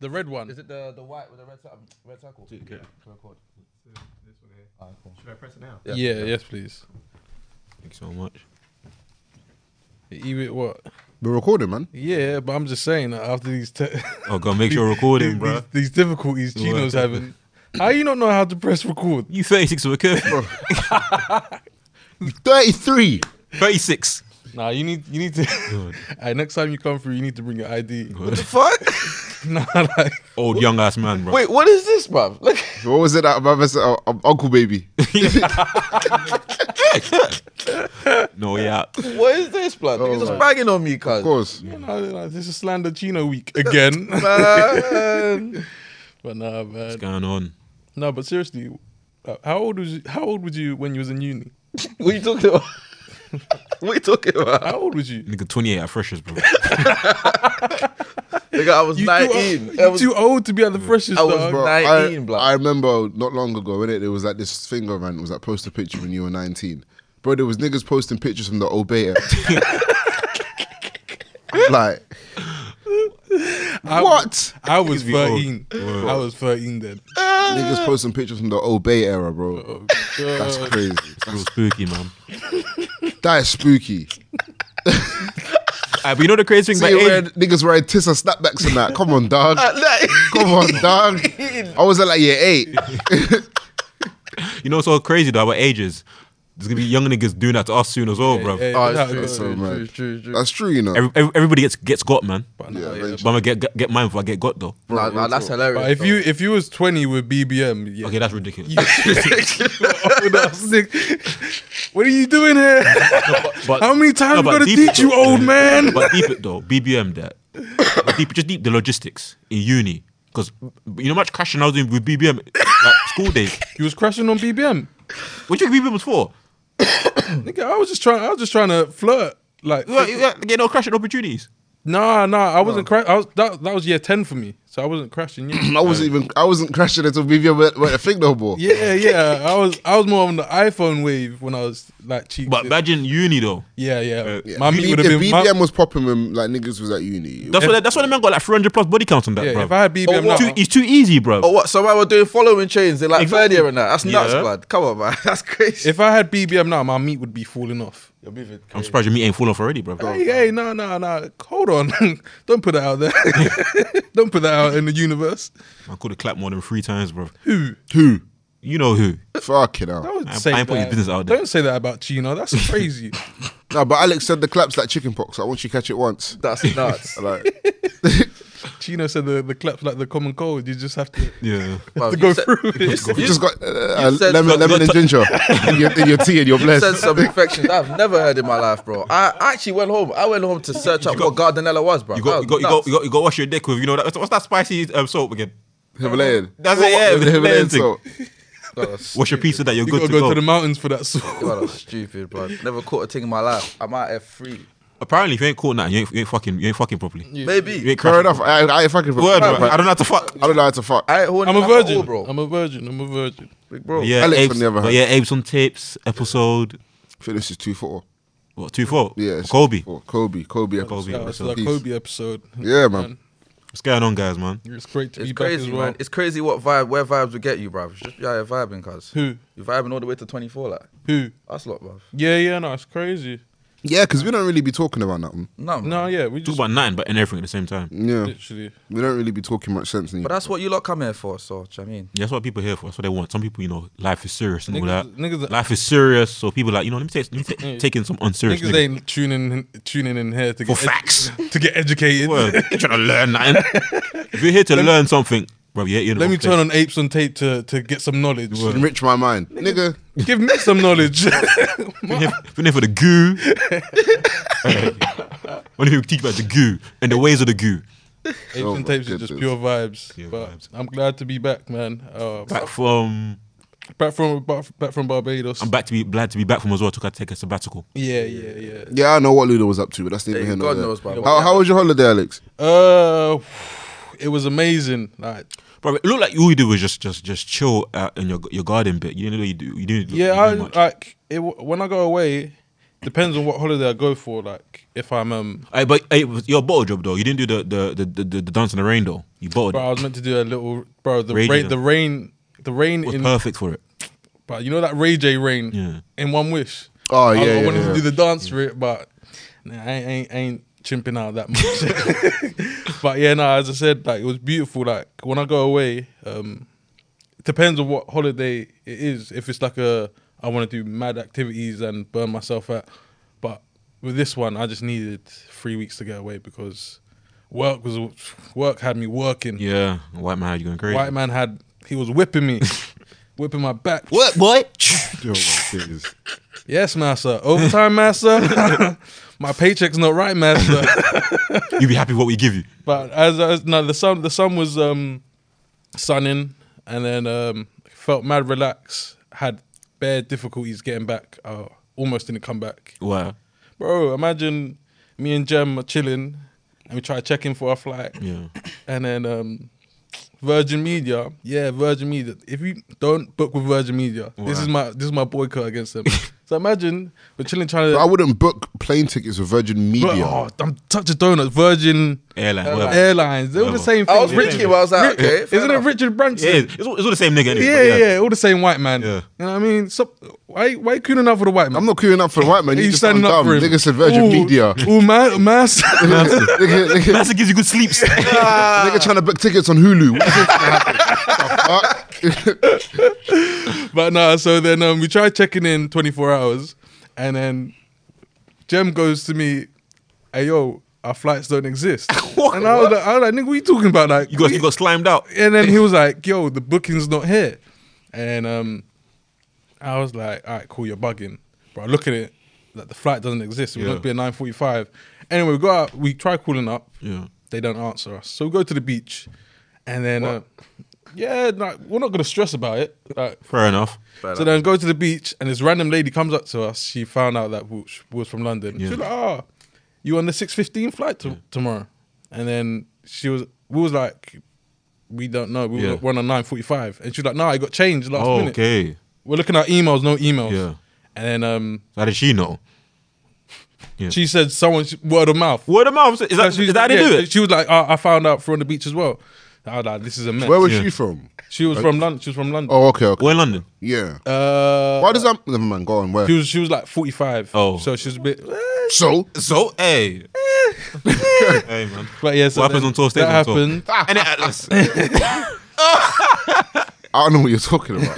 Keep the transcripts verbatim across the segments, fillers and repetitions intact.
The red one. Is it the the white with the red circle? Red circle. Okay. Can I record? This one here. Ah, cool. Should I press it now? Yeah, Yeah. yeah, yes, please. Thank you so much. Even what? We're recording, man. Yeah, but I'm just saying that after these te- Oh, God, make sure you're recording, these, bro. these, these difficulties Chino's having. How you not know how to press record? You thirty-six with a curfew. thirty-three. thirty-six. Nah, you need you need to. Alright, next time you come through, you need to bring your I D. What the fuck? Nah, like Old young ass man, bro. Wait, what is this, bruv? Look. What was it that my said? Oh, um, Uncle Baby. No, yeah. What is this, blood? Oh, You're just man. bagging on me, cuz. Of course. you know, like, this is slander Chino week again. Man. But nah, man. What's going on? No, but seriously, uh, how old was you, how old was you when you was in uni? What are you talking about? What are you talking about? How old was you? Nigga, twenty-eight at freshers, bro. Nigga, I was You nineteen. Too, I you was, too old to be at the freshest. I was dog. bro- I, nineteen, blood. I remember not long ago, innit, there was like this thing around, it was like post a picture when you were nineteen. Bro, there was niggas posting pictures from the Obey era. Like, I, what? I was Niggas be old. thirteen. Word. I was thirteen then. Niggas posting pictures from the Obey era, bro. Oh, That's God. crazy. Real spooky, man. That is spooky. Uh, but you know the crazy thing See, about age? wearing, niggas wearing Tissa snapbacks and that. Come on, dog. Come on, dog. I was at like year eight. You know what's so crazy though about ages? There's gonna be young niggas doing that to us soon as well, bro. Hey, Oh, it's nah, true, nah, it's so true, mad. true, true, true. That's true, you know. Every, every- everybody gets gets got, man. But, nah, Yeah, yeah. eventually. But I'm gonna get get, get mine before I get got though. Nah, nah, that's hilarious. But if bro. you if you was twenty with B B M, yeah. Okay, that's ridiculous. Old ass nigga. What are you doing here? But, How many times no, I'm but gonna deep teach it you, though. old man? But deep it though, B B M that. But deep, just deep the logistics in uni. Because you know how much crashing I was doing with B B M like school days. You was crashing on B B M. What do you think B B M was for? Nigga, I was just trying. I was just trying to flirt. Like, You got, you got, get no crashing opportunities. nah, nah. I wasn't. Cra- I was. That, that was year ten for me. So I wasn't crashing yet. I wasn't even, I wasn't crashing until B B M went, went a thing no more. Yeah, yeah. I was. I was more on the iPhone wave when I was like cheap. But imagine uni though. yeah, yeah. Uh, Yeah, My meat B- would have if been. B B my- M was popping when like niggas was at uni. That's what that's what the man got like three hundred plus body counts on that, yeah, bro. if I had B B M Oh, now, what? too, it's too easy, bro. Oh, what? So I were doing following chains in like Exactly. third year and that. That's nuts, Yeah. blood. Come on, man. That's crazy. if I had B B M now, my meat would be falling off. You're moving I'm crazy. surprised your meat ain't full off already, bro. Hey, hey, no, no, no. Hold on. Don't put that out there. Don't put that out in the universe. I could have clapped more than three times, bro. Who? Who? You know who? Fucking hell. Don't I- say I ain't putting that. his business out there. Don't say that about Chino. That's crazy. No, but Alex said the claps like chicken pox. Like once you catch it once, That's nuts. like Chino said the, the claps like the common cold. You just have to, Yeah. Bro, to you go said- through it. You, you just got uh, uh, said- lemon, got- lemon and got- ginger in your, in your tea and you're said blessed. some infections I've never heard in my life, bro. I actually went home. I went home to search up what Gardenella was, bro. You got, That you got, you was got, you got, you got to wash your dick with, you know, that, what's that spicy um, soap again? Himalayan. That's it, yeah, The the Himalayan Himalayan thing. salt. nuts. Wash your pizza that you're You good gotta to go, go. to the mountains for that sort. God, that's stupid, bro. Never caught a thing in my life. I'm out F three. Apparently, if you ain't caught that, you ain't, you ain't fucking, you ain't fucking properly. You Maybe. ain't Fair crashing. enough. I, I ain't fucking. Word, I, bro. I don't know how to fuck. I don't know how to fuck. I ain't horny I'm a like that virgin, all, bro. I'm a virgin. I'm a virgin. Big bro. Yeah, Alex Abe's, on the other but hand. yeah, Abe's on tapes episode. I think this is two four. What two four? Yeah, it's Kobe. two four. Kobe. Kobe. episode. Kobe. That Yeah, was so like peace. Kobe episode. Yeah, man. What's going on, guys, man? It's great to It's be back crazy, as well. man. It's crazy what vibe, where vibes will get you, bro. Just be out here vibing, cuz. Who? You vibing all the way to twenty-four, like. Who? That's a lot, bro. Yeah, yeah, no, it's crazy. Yeah, because we don't really be talking about nothing. No, man. No, yeah, we Talk just about nine, but and everything at the same time. Yeah, literally. we don't really be talking much sense. But that's what you lot come here for, so, do you know what I mean? Yeah, that's what people are here for. That's what they want. Some people, you know, life is serious and all Niggas, that. niggas, Life is serious, so people like, you know, let me take, let me take, Yeah. taking some unserious niggas niggas. ain't tuning tuning in here to For get facts. to get educated. Word. You're trying to learn nothing. If you're here to learn something, bro, yeah, you know. Let me turn on apes on tape to, to get some knowledge. enrich my mind, nigga. Give me some knowledge. If you're here, if you're here for the goo. When you teach about the goo and the ways of the goo. Apes Oh and my tapes are just goodness. pure vibes. Pure but vibes. I'm glad to be back, man. Uh, Back from, back from back, back from Barbados. I'm back to be glad to be back from as well. Took I take a sabbatical. yeah, yeah, yeah. Yeah, I know what Luda was up to, but that's neither Yeah, here nor God there. knows, bro. How, how was your holiday, Alex? Uh, it was amazing. Like, Bro, it looked like all you did was just just just chill out in your your garden bit. You didn't know you do. You didn't. yeah, you I didn't do much. like it. w- When I go away, depends on what holiday I go for. Like if I'm um, Hey, but hey, your bottle job though. You didn't do the the the, the, the dance in the rain though. You bottled bro, I it. was meant to do a little bro. The Ray J, rain, though. the rain, the rain It was in. perfect for it. But you know that Ray J rain Yeah. in One Wish. Oh I, yeah, I yeah, wanted yeah. to do the dance for it, but nah, I ain't, ain't ain't chimping out that much. But yeah, no, as I said, like it was beautiful. Like when I go away, um, it depends on what holiday it is. If it's like a, I want to do mad activities and burn myself out. But with this one, I just needed three weeks to get away because work was work had me working. Yeah, white man had you going crazy. White man had he was whipping me, whipping my back. What boy? Yo, my days. Yes, master. Overtime, master. My paycheck's not right, master. You be happy with what we give you. But as, as no, the sun, the sun was um, sunning, and then um, felt mad relaxed. Had bare difficulties getting back. Uh, almost didn't come back, Wow. bro. Imagine me and Jem are chilling, and we try to check in for our flight, Yeah. and then um, Virgin Media, yeah, Virgin Media. If you don't book with Virgin Media, this Wow. is my this is my boycott against them. So imagine we're chilling trying to. But I wouldn't book plane tickets with Virgin Media. But, oh, I'm such a donut. Virgin Airline, whatever. Airlines, they're all the Whatever. same thing. I was Rich- thinking, but I was like, okay, fair Isn't it enough. Richard Branson? Yeah, it's all, it's all the same nigga anyway. Yeah, but yeah, yeah, all the same white man. Yeah. You know what I mean? So, why, why you cooning up for the white man? I'm not queuing up for the white man. Are You you just standing sound up dumb. for him? Nigga said Virgin Ooh, Media. Ooh, man, mass. nigga, nigga, Master gives you good sleeps. nigga trying to book tickets on Hulu. What do you think's gonna happen? But no, so then um, we tried checking in twenty-four hours, and then Jem goes to me, "Hey yo, our flights don't exist." And I was like, I was like, "Nigga, what you talking about?" Like, You got you got slimed out. and then he was like, "Yo, the booking's not here," and um, I was like, "All right, cool, you're bugging." But I look at it, like the flight doesn't exist. It was Yeah. meant to be at nine forty-five. Anyway, we go out, we try calling up. Yeah. They don't answer us, so we go to the beach, and then uh, yeah, like, we're not gonna stress about it. Like, Fair enough. so then go to the beach, and this random lady comes up to us. She found out that we was from London. Yeah. She was like, "Oh, you on the six fifteen flight to- tomorrow?" And then she was, we was like, "We don't know. We Yeah. were, we're on a nine forty-five." And she was like, "No, I got changed last Oh, minute." okay. We're looking at emails, no emails. Yeah. And then um, How did she know? Yeah. she said, "Someone word of mouth." Word of mouth. Is that, So she- is that how they yeah, do it? She was like, oh, "I found out from the beach as well." I was like, "This is a mess." Where was Yeah. she from? She was from London. She was from London. Oh, okay, okay. We're in London. Yeah. Uh, Why does that? Never mind. Go on. Where? She was she was like forty-five. Oh. So she was a bit. eh. So So, hey. hey, man. But yeah, so What happens then on tour stays that on tour. happened. And it Atlas. I don't know what you're talking about.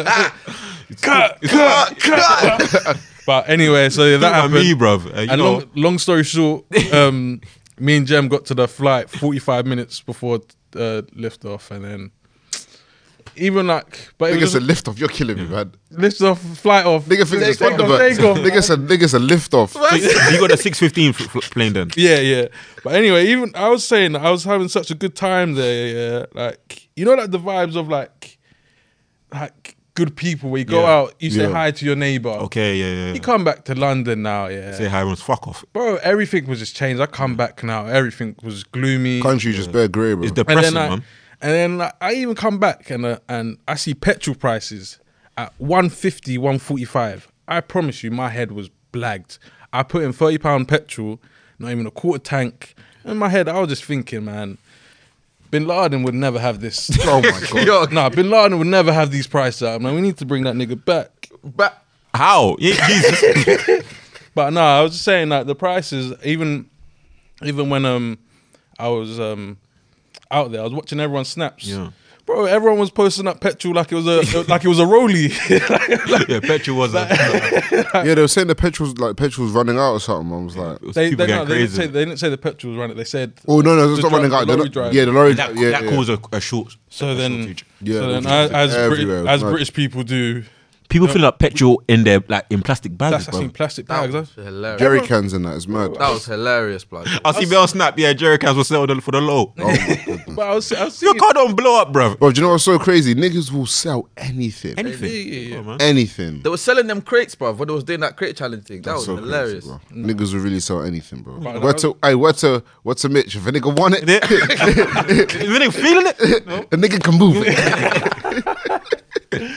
cut, cut, cut. But anyway, so yeah, that That happened. me, bruv. Uh, you and know, long, long story short, um, me and Jem got to the flight forty-five minutes before uh, lift off, and then even like, but it Nigga was said just lift off. You're killing me, man. lift off, flight off. Nigga thinks it's take off, Thunderbird. take off. Nigga said nigga said lift off. so you you got a six fifteen f- f- plane then. Yeah, yeah. But anyway, even I was saying I was having such a good time there. Yeah, like you know, like the vibes of like, like good people where you go Yeah. out, you say Yeah. hi to your neighbor. Okay, yeah, yeah. You yeah. come back to London now, yeah. Say hi, everyone's fuck off. Bro, everything was just changed. I come back now, everything was gloomy. Country just bare grey, bro. It's and depressing, then, I, man. and then like, I even come back and uh, and I see petrol prices at one fifty, one forty-five. I promise you, my head was blagged. I put in thirty pound petrol, not even a quarter tank. In my head, I was just thinking, man, Bin Laden would never have this. Oh my god. Yo, Nah, Bin Laden would never have these prices out, man. We need to bring that nigga back. but How? Yeah, Jesus. But no, I was just saying that the prices, even even when um I was um out there, I was watching everyone's snaps. Yeah. Bro, everyone was posting up petrol like it was a like it was a rollie. yeah, petrol was a. Yeah, they were saying the petrol's like petrol's running out or something. I was like, It was they, people they, no, getting they, didn't crazy. say, they didn't say the petrol was running. They said oh no, no, it's the not dri- running out. the They're lorry not- driver. Yeah, the lorry. that yeah, that yeah. caused a, a short. So a then, shortage. Yeah, so it then, was as, as, everywhere. Brit- It was as mad. British people do, People fill up petrol in their like in plastic bags, that's bro. actually plastic that bags. was Huh? hilarious. Jerry cans and that is mad. That was hilarious, blood. I see Bell Snap. Yeah, jerry cans will sell for the low. Oh my goodness. But I was, I was Your seeing, car don't blow up, bro. Bro, do you know what's so crazy? Niggas will sell anything. Anything. Yeah, yeah, yeah. Come on, man. Anything. They were selling them crates, bruv, when they was doing that crate challenge thing. That That's was so hilarious. crazy, bro. Niggas will really sell anything, bro. But Where to, hey, where to, where to Mitch? If a nigga want it, Is it feeling it? a nigga can move it. But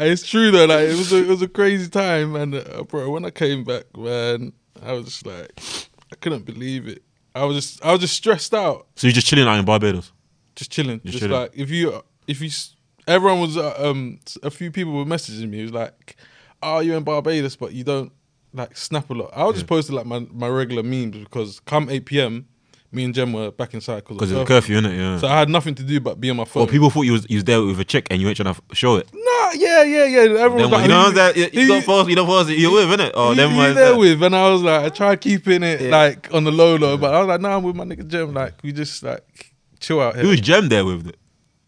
it's true though. Like it was a, it was a crazy time, and uh, bro, when I came back, man, I was just like, I couldn't believe it. I was just, I was just stressed out, So you're just chilling out in Barbados? just chilling, Just just, chilling. like if you, if you, s- everyone was, uh, um, a few people were messaging me. It was like, "Oh, you're in Barbados, but you don't like snap a lot." I was just posting like my, my regular memes because come eight p.m, me and Jem were back inside Because of it's a curfew, innit? Yeah. So I had nothing to do but be on my phone. Well, people thought you was, you was there with a chick and you ain't trying to show it. Nah, yeah, yeah, yeah. Everyone Then, was like, you know who- that you, who you don't post, you don't post it. You're with, innit? Oh, who, them who ones you there that- with? And I was like, I tried keeping it like on the low low, but I was like, nah, I'm with my nigga Jem. Like we just like chill out here. Who was Jem there with? It?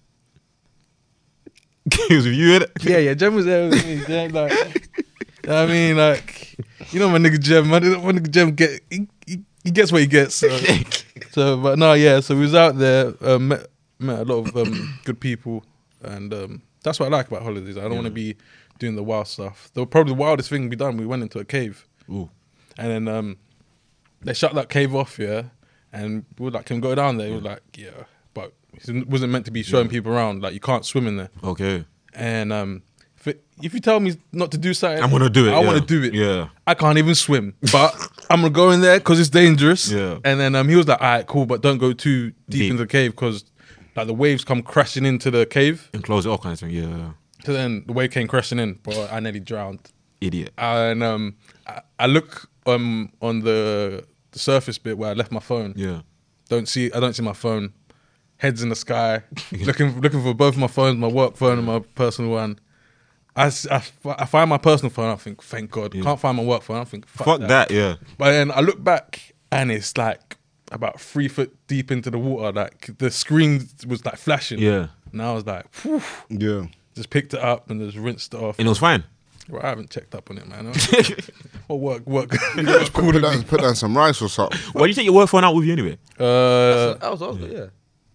He was with you, innit? Yeah, yeah, Jem was there with me. Jem, like, you know what I mean, like, you know my nigga Jem, man. My nigga Jem get he, he, he gets what he gets. So, so, but no, yeah. So we was out there, uh, met met a lot of um, good people, and um, that's what I like about holidays. I don't want to be doing the wild stuff. The probably the wildest thing we done. We went into a cave, Ooh. and then um, they shut that cave off, yeah. And we were like, "Can we go down there?" He was like, "Yeah," but it wasn't meant to be showing people around. Like you can't swim in there. Okay. And um, if, it, if you tell me not to do something, I'm gonna do it, I yeah. want to do it. Yeah. I can't even swim, but I'm gonna go in there because it's dangerous. Yeah. And then um, he was like, "All right, cool, but don't go too deep, Deep. into the cave because like the waves come crashing into the cave." And close it off kind of thing. Yeah. So then the wave came crashing in, but I nearly drowned. Idiot. And um, I, I look um on the, the surface bit where I left my phone. Yeah. Don't see, I don't see my phone. Heads in the sky, looking looking for both my phones, my work phone and my personal one. I, s- I f- I find my personal phone. I think, thank God. Can't find my work phone. I think, fuck, Fuck that. Yeah. But then I look back and it's like about three foot deep into the water. Like the screen was like flashing. Yeah. And I was like, Phew. Yeah. Just picked it up and just rinsed it off. And it was fine. Well, I haven't checked up on it, man. What work, work? Put, put, down, put down some rice or something. Why do you take your work phone out with you anyway? uh, That was awesome, yeah.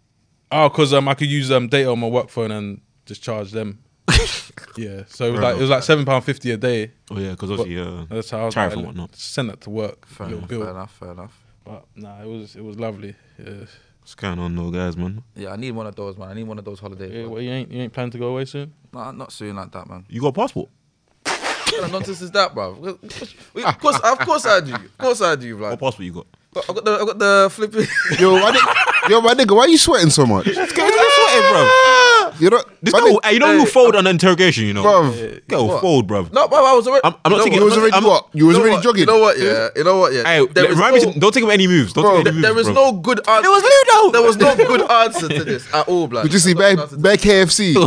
oh, because um, I could use um data on my work phone and just charge them. Yeah, so it was like it was like seven pound fifty a day. Oh yeah, because obviously uh, That's how I was tariff like, and whatnot. Send that to work, Fair little enough, bill. fair enough, fair enough. But nah, it was it was lovely. Yeah. What's going on, though, guys, man? Yeah, I need one of those, man. I need one of those holidays. Yeah, bro. well, you ain't you ain't planning to go away soon? Nah, not soon like that, man. You got a passport? What kind of nonsense is that, bro? Of course, of course I do. Of course I do, What like. passport you got? I got the, I got the flipping. Yo, why ni- yo, my nigga, why you sweating so much? Get sweating, bro. You know, This my guy, nigga- hey, you know who fold on the interrogation, you know? Bruv. Go What? fold, bro. No, bro, I was already. I'm- I'm not you know taking- You was what? already I'm- what? You was You know already what? jogging. You know what? Yeah. You know what? Yeah. Hey, There is remind no- me, don't take him any moves. Don't Bro, take any There moves, is bro. no good answer. There was Ludo. There was no good answer to this at all, blood. Did you see There's bare, no answer to bare K F C?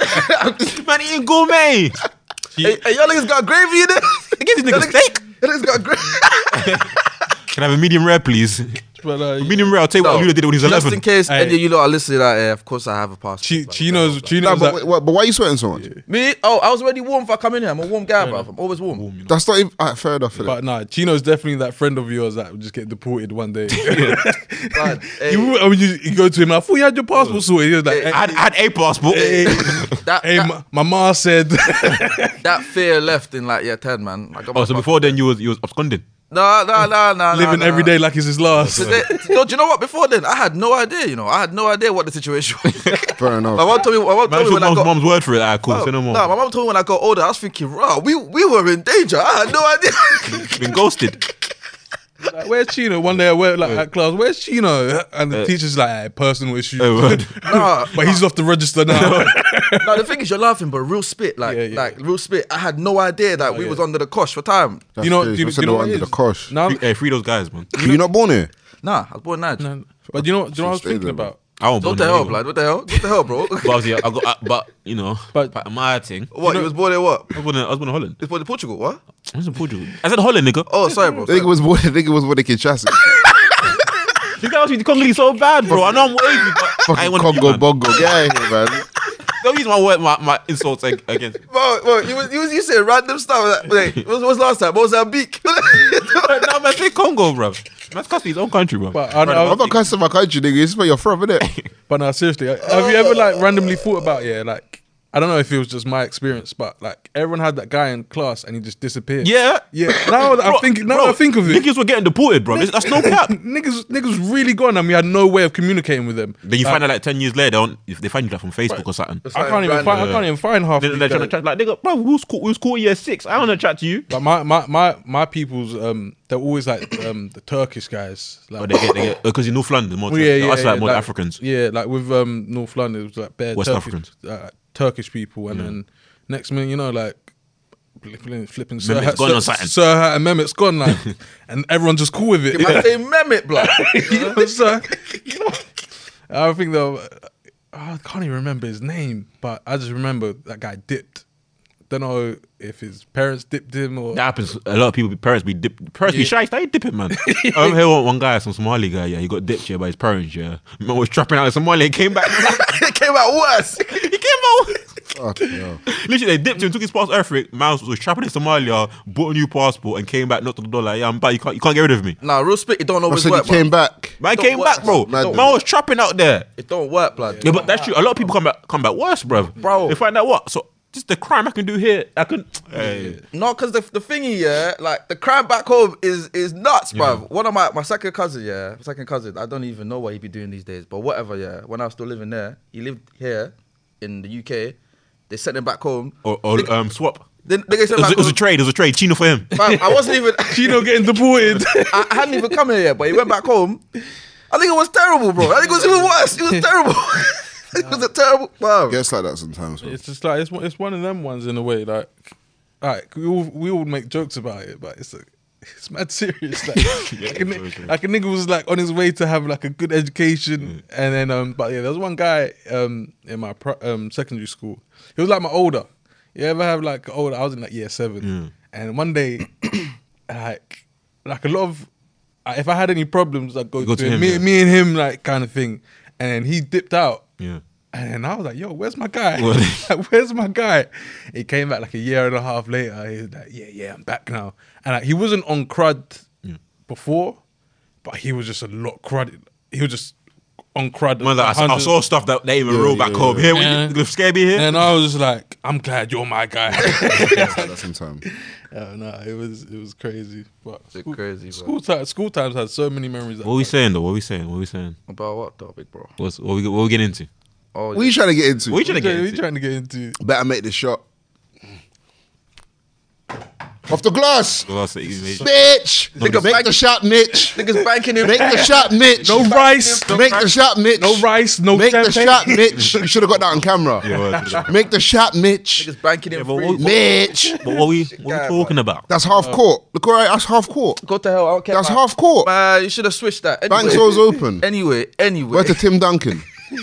Man eating gourmet. Hey, hey, y'all niggas got gravy in it? Give these Y'all niggas niggas- steak. Y'all niggas got gravy. Can I have a medium rare, please? But uh, Medium rare. I'll tell you what Ludo did when he was Just eleven. in case Hey. any of you lot are listening out here, of course I have a passport. Chi- blood. Chino's Nah, Chino's but, that, but, but why you sweating so much? Me? Oh, I was already warm if I come in here. I'm a warm guy, bro. I'm always warm. That's not even alright, fair enough. innit? but nah, Chino's definitely that friend of yours that would just get deported one day. Blood, hey, You, I mean, you, you go to him, I thought you had your passport sorted. He was like, Hey, I had, I had a passport. hey, that, hey, that, my, my ma said, that fear left in like year ten, man. I got my Oh, so fuck- before then you was you was absconding. No, no, no, no. living no, every no. day like it's his last. Today, no, do you know what? Before then, I had no idea. You know, I had no idea what the situation was. Fair enough. My mom told me. My mom Man, told me took when I mom's, got. mom's word for it. Alright, cool. Say no more. No, my mom told me when I got older. I was thinking, "Raw, we we were in danger." I had no idea. Been ghosted. Like, where's Chino? One day I went like at class, where's Chino? And the teacher's like, hey, personal issue. Oh, word. Nah, But he's off the register now. no, the thing is, you're laughing, but real spit, like, Yeah, yeah. like real spit. I had no idea that we yeah. was under the cosh for time. That's you know, crazy. do you, I do said you know they were what under it the is? cosh. Now, Hey, free those guys, man. Were you not born here? Nah, I was born nine. no, but you know, do you know what I was Stay thinking there, bro. about? I won't. What the hell, blood? What the hell? What the hell, bro? But obviously, I got. I, but you know, But- but my thing. What? You was born in what? I was born in, I was born in Holland. You was born in Portugal? What? I was in Portugal. I said Holland, nigga. Oh, sorry, bro. I think it Sorry. was born. I think it was born in Kinshasa. You guys speak Congolese so bad, bro. I know I'm wavy, but I Fucking ain't want to Congo bongo. Get out of here, man. Don't use my word, my, my insults ag- against. Bro, bro, you was you was you said random stuff. Like, wait, what was, what was last time? Mozambique. No, man, say Congo, bro. Man's cussing his own country, bro. But I, Right, I, I'm not cussing my country, nigga. It's where you're from, innit? but no, seriously, have you ever like randomly thought about yeah, like I I don't know if it was just my experience, but like everyone had that guy in class and he just disappeared. Yeah. Yeah. Now that I Bro, think, now bro, that I think of it, niggas were getting deported, bro. That's no cap. niggas, niggas was really gone, and we had no way of communicating with them. Then you Like, find out like ten years later, they, don't, if they find you like from Facebook or something. It's I like can't even brand- find. I can't even find half. Then of they're these trying to guys. chat like, nigga, bro, we was cool, we was cool year six. I don't want to chat to you. Like my my my my people's um they're always like um the Turkish guys. Like, But they get, they get, because in North London, more well, yeah, yeah, us yeah, like more Africans. Yeah, like with um North London, it was like bare West Turkish, Africans. uh, Turkish people, and then next minute, you know, like flipping, flipping Sir, Mehmet's gone Sir, or something. Sir Hat and Mehmet's gone, like, and everyone's just cool with it. Man say Mehmet, blood. You know, so, you know, I think though, I can't even remember his name, but I just remember that guy dipped. Don't know if his parents dipped him or. That happens. A lot of people, parents be dip, parents be Yeah. shy. They dip it, man. I remember here one, one guy, some Somali guy. Yeah, he got dipped here by his parents. Yeah, man was trapping out in Somalia and came back. It came out worse. he came out. Fucking hell. Literally, they dipped him, took his passport, everything. Man was trapping in Somalia, bought a new passport, and came back, knocked on the door like, yeah, I'm back. You can't, you can't get rid of me. Nah, real spit. It don't I always said work. he came bro. back. Man Don't came work, back, bro. man. Man was trapping out there. It don't work, blood. Yeah, but that's true. A lot of people come back, come back worse, bro. Bro. They find out what? So just the crime I can do here. I can. Hey. No, because the the thingy, yeah, like the crime back home is is nuts, bruv. One of my my second cousin, yeah, second cousin. I don't even know what he be doing these days, but whatever, yeah. When I was still living there, he lived here in the U K. They sent him back home. Or, or Nigga- um, swap. Then nigga It sent was, back it was a home. trade. It was a trade. Chino for him. Fam, I wasn't even. Chino getting deported. I, I hadn't even come here yet, but he went back home. I think it was terrible, bro. I think it was even worse. It was terrible. It was a terrible. Wow. Gets like that sometimes. Bro. It's just like it's one- it's one of them ones in a way. Like, like we all we all make jokes about it, but it's like, it's mad serious. Like, like, a, ni- like a nigga was like on his way to have like a good education, and then um, but yeah, there was one guy um in my pro, um secondary school. He was like my older. You ever have like older? I was in like year seven, and one day, like like a lot of, if I had any problems, I'd go, go to, to him. him, Me, yeah. me and him like kind of thing, and then he dipped out. Yeah. And then I was like, yo, where's my guy? What? Like, where's my guy? He came back like a year and a half later. He was like, yeah, yeah, I'm back now. And like, he wasn't on crud before, but he was just a lot crud. He was just on crud. Man, like, I, I one hundred. saw stuff that they even Yeah, roll back yeah, home. yeah. Here, Yeah. when you scared me here. And I was just like, I'm glad you're my guy. Gets like that sometimes. Yeah, no, it was it was crazy. But It's school, crazy, bro. School time, school times had so many memories. What are we saying though? What are we saying? What are we saying? About what topic, bro? What's, what, we, what we getting into? Oh, What are you trying to get into? What are you trying to What get are you into? trying to get into? Better make this shot. Off the glass. Well, I'll say you, mate. Bitch. Nigga, Make bank- the shot, Mitch. niggas banking in. Make the shot, Mitch. No rice. Make the shot, Mitch. No rice. No Make the champagne. shot, Mitch. You should have got that on camera. Yeah, word. Make the shot, Mitch. Niggas banking in Yeah, but free. what- Mitch. But what are we, what are guy, we talking about? That's half court. Look, all right, that's half court. Go to hell. I don't care. That's man. half court. Man, you should have switched that. Anyway, Banks was open. Anyway, anyway. Where to Tim Duncan?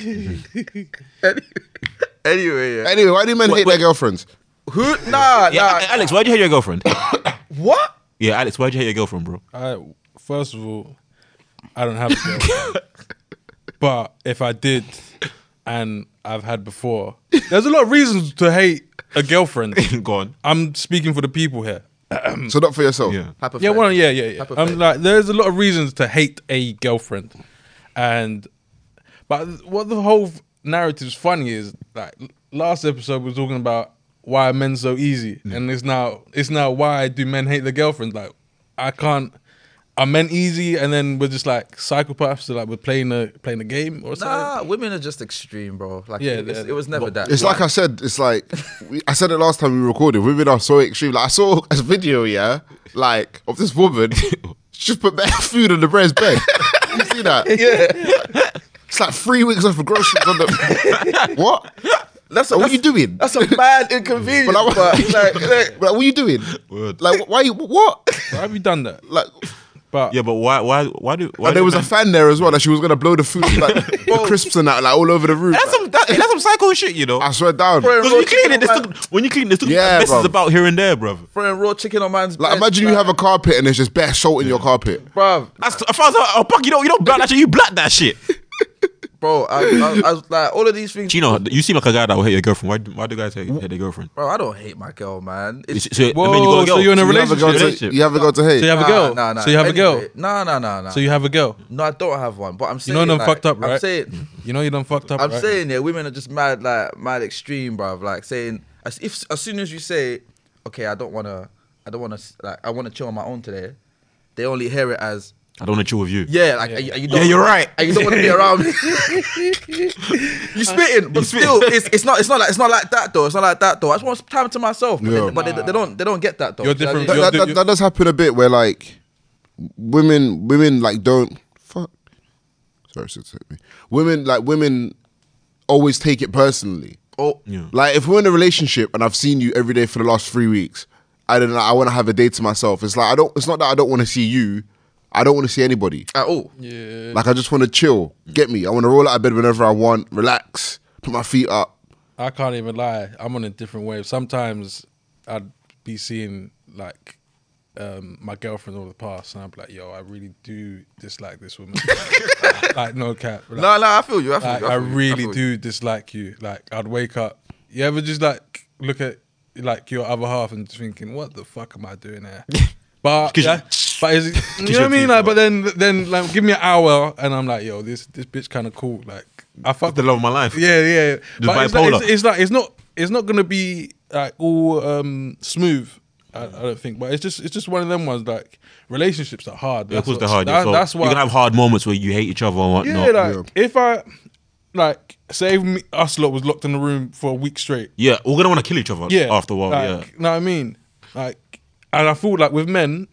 Anyway, yeah. Anyway, why do men hate their girlfriends? Who? Nah, Yeah, nah. A- Alex, why'd you hate your girlfriend? What? Yeah, Alex, why'd you hate your girlfriend, bro? I, first of all, I don't have a girlfriend. But if I did, and I've had before, there's a lot of reasons to hate a girlfriend. Go on. I'm speaking for the people here. So not for yourself. Yeah. Hypothetical. Yeah, well, yeah, yeah, yeah. Hypothetical. I'm like, there's a lot of reasons to hate a girlfriend, and but what the whole narrative's funny is like last episode we were talking about why are men so easy, and it's now it's now why do men hate their girlfriends? Like, I can't. Are men easy, and then we're just like psychopaths? So like we're playing a playing a game or something. Nah, women are just extreme, bro. Like, Yeah, it, it's- they're- it was never that. It's like I said, it's like, we, I said it last time we recorded, women are so extreme. Like, I saw a video, yeah, like, of this woman, she just put bare food on the bread's bed. You see that? Yeah. It's like three weeks worth of groceries on the... What? That's a, What are that's, you doing? That's a bad inconvenience. But but, like- like, like, Like, what are you doing? Word. Like, why, what? Why have you done that? Like... But Yeah, but why? Why? Why do? Why And there do was a men- fan there as well, that she was gonna blow the food, like the crisps and that, like all over the roof. That's some. That, that's some psycho shit, you know. I swear down. Bro, Because when you clean it, there's still, when you clean, there's still Yeah, messes bro. about here and there, bruv. throwing raw chicken on man's Like bed, imagine you like, have a carpet and there's just bare salt in your carpet. bruv. That's, if I was, oh, fuck, you don't, you don't black that shit. You black that shit. bro. I, I, I was like, all of these things. Chino, you seem like a guy that will hate your girlfriend. Why, do- why do guys hate, hate their girlfriend? Bro, I don't hate my girl, man. It's, So, I Whoa, mean, you got a girl. so you're in a You have a girl relationship. to, you have a girl to hate. So you have a Nah, girl. nah, nah. So you have a girl. Anyway, Nah, nah, nah, nah. So you have a girl. No, I don't have one. But I'm You saying, know you done like, fucked up, I'm right? saying, You know you done fucked up. I'm right? saying, yeah, women are just mad, like mad extreme, bruv. Like saying, as if as soon as you say, okay, I don't wanna, I don't wanna, like, I wanna chill on my own today, they only hear it as, I don't want to chill with you. yeah, like, yeah, you, you don't, Yeah, you're right. and you don't want to be around me. You spitting, but still, it's it's not it's not like it's not like that though. It's not like that though. I just want time to myself. But, Yeah. they, but they, they don't they don't get that though. You're Do you know what different. I mean? That, You're- that, that, that does happen a bit where like women women like don't fuck. Sorry, it's hit me. Women like women always take it personally. Oh, Yeah. Like if we're in a relationship and I've seen you every day for the last three weeks, I don't know. I want to have a day to myself. It's like I don't. It's not that I don't want to see you. I don't want to see anybody. at all. Yeah. Like I just want to chill. Get me. I want to roll out of bed whenever I want. Relax. Put my feet up. I can't even lie. I'm on a different wave. Sometimes I'd be seeing like um, my girlfriend over the past, and I'd be like, "Yo, I really do dislike this woman." like, like, no cap. Like, No, no, I feel you. I feel like, you. I feel you, really feel you. do dislike you. Like, I'd wake up. You ever just like look at like your other half and just thinking, "What the fuck am I doing here?" But Kiss- yeah, but is it, you know what I mean? Like, but then then like give me an hour, and I'm like, "Yo, this this bitch kind of cool." Like, I fuck The love of my life. yeah, yeah. The But it's, like, bipolar. it's, it's like it's not it's not gonna be like all um, smooth. I, I don't think, but it's just it's just one of them ones. Like relationships are hard. Yeah, of That's course they're what- hard. yeah. that- So that's why you're gonna have hard moments where you hate each other and whatnot. yeah, like if I like say me, us lot was locked in the room for a week straight. Yeah, we're gonna want to kill each other. Yeah, after a while. like, yeah, know what I mean? Like, and I feel like with men,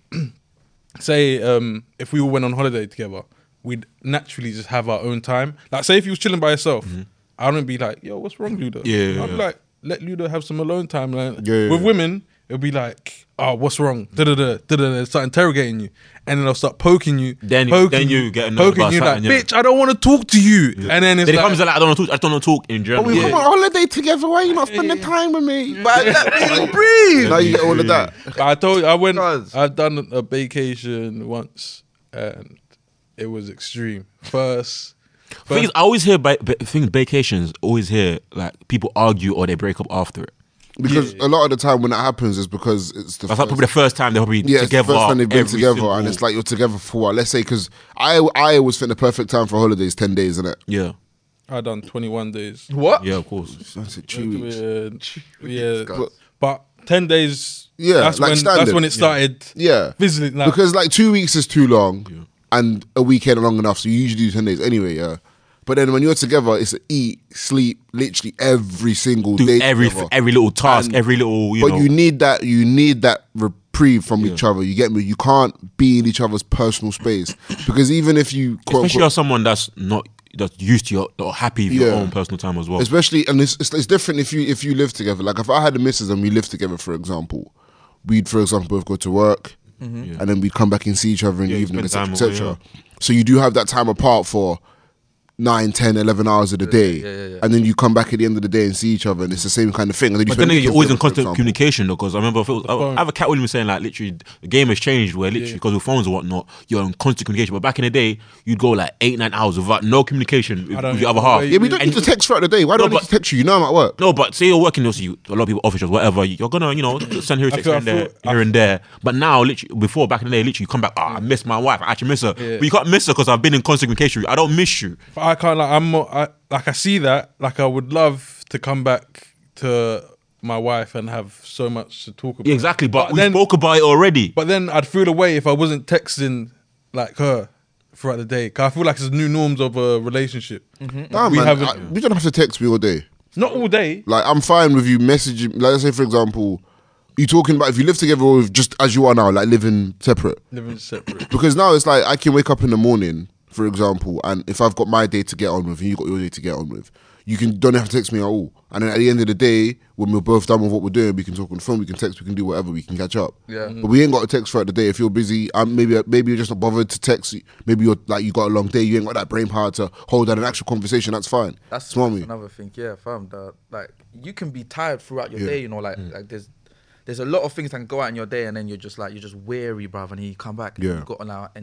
say um, if we all went on holiday together, we'd naturally just have our own time. Like, say if you was chilling by yourself, I wouldn't be like, "Yo, what's wrong, Ludo?" Mm-hmm. Yeah, I'd be yeah. like, "Let Ludo have some alone time." Like, Yeah, yeah, with yeah. women, it'll be like, "Oh, what's wrong?" Da da da da da. Start interrogating you, and then they'll start poking you. Then- poking then you get annoyed poking about you like, something, yeah. "Bitch, I don't want to talk to you." And then it's then it like, comes to like I don't want to talk. I just don't want to talk in But general. we Yeah. come on holiday together. Why are you not spending time with me? But let me breathe. Now you get all of that. But I told you, I went. Cuz. I've done a vacation once, and it was extreme. First, Thing is, I always hear ba- ba- things vacations. Always hear like people argue or they break up after it. Because a lot of the time when that happens is because it's the That's first, like probably the first time they're probably yeah, it's the together. first time they've been every together, single- and it's like you're together for what? Let's say because I I always think the perfect time for holiday is ten days, isn't it? yeah, I done twenty-one days. What? yeah, of course. That's it, two weeks. Yeah, yeah. Guys. But ten days. Yeah, that's like when standard. that's when it started. Yeah, Fizzling. Like, because like two weeks is too long, and a weekend long enough. So you usually do ten days anyway. Yeah, but then when you're together, it's eat, sleep, literally every single Do day. every together. every little task, And- every little you but know. you need that. You need that reprieve from each other. You get me? You can't be in each other's personal space because even if you, quote, Especially as someone that's not that's used to your or happy with your Yeah. own personal time as well. especially, and it's, it's it's different if you if you live together. Like if I had a missus and we lived together, for example, we'd for example both go to work, and then we'd come back and see each other in Yeah, the you evening, spend etc. time away, etc. So you do have that time apart for nine, ten, eleven hours of the day, yeah, yeah, yeah. and then you come back at the end of the day and see each other, and it's the same kind of thing. And then you But spend then again, you're weekends always in together, for constant example. communication though, because I remember if it was, I, phone. I have a cat William saying like literally the game has changed where literally because with phones and whatnot you're in constant communication. But back in the day, you'd go like eight nine hours without no communication with, I don't with your other know half. where Yeah, we don't And- need to text throughout the day. Why do I No, need but- to text you? You know I'm at work. No, but say you're working, also you, a lot of people officials, whatever. You're gonna, you know, send here a text feel- here I and there, feel- here and there. But now, literally, before back in the day, literally, you come back. Ah, I miss my wife. I actually miss her. Yeah. But you can't miss her because I've been in constant communication. I don't miss you. But I can't. Like, I'm more, I, like I see that. Like I would love to come back to my wife and have so much to talk about. Yeah, exactly. But, But we then- spoke about it already. But then I'd feel away if I wasn't texting like her throughout the day. 'Cause I feel like it's new norms of a relationship. Nah, we man, haven't. I- we don't have to text me all day. Not all day. Like I'm fine with you messaging. Like let's say for example, you talking about if you live together or if just as you are now, like living separate. Living separate. Because now it's like I can wake up in the morning, for example, and if I've got my day to get on with and you got your day to get on with, you can don't have to text me at all. And then at the end of the day, when we're both done with what we're doing, we can talk on the phone, we can text, we can do whatever, we can catch up. Yeah. But we ain't got to text throughout the day. If you're busy, um, maybe maybe you're just not bothered to text. Maybe you're like you got a long day, you ain't got that brain power to hold down an actual conversation. That's fine. That's, Small that's me. another thing, yeah, fam. That like you can be tired throughout your Yeah. day, you know, like like there's there's a lot of things that can go out in your day, and then you're just like you're just weary, bruv, and then you come back, and Yeah. you got an hour, and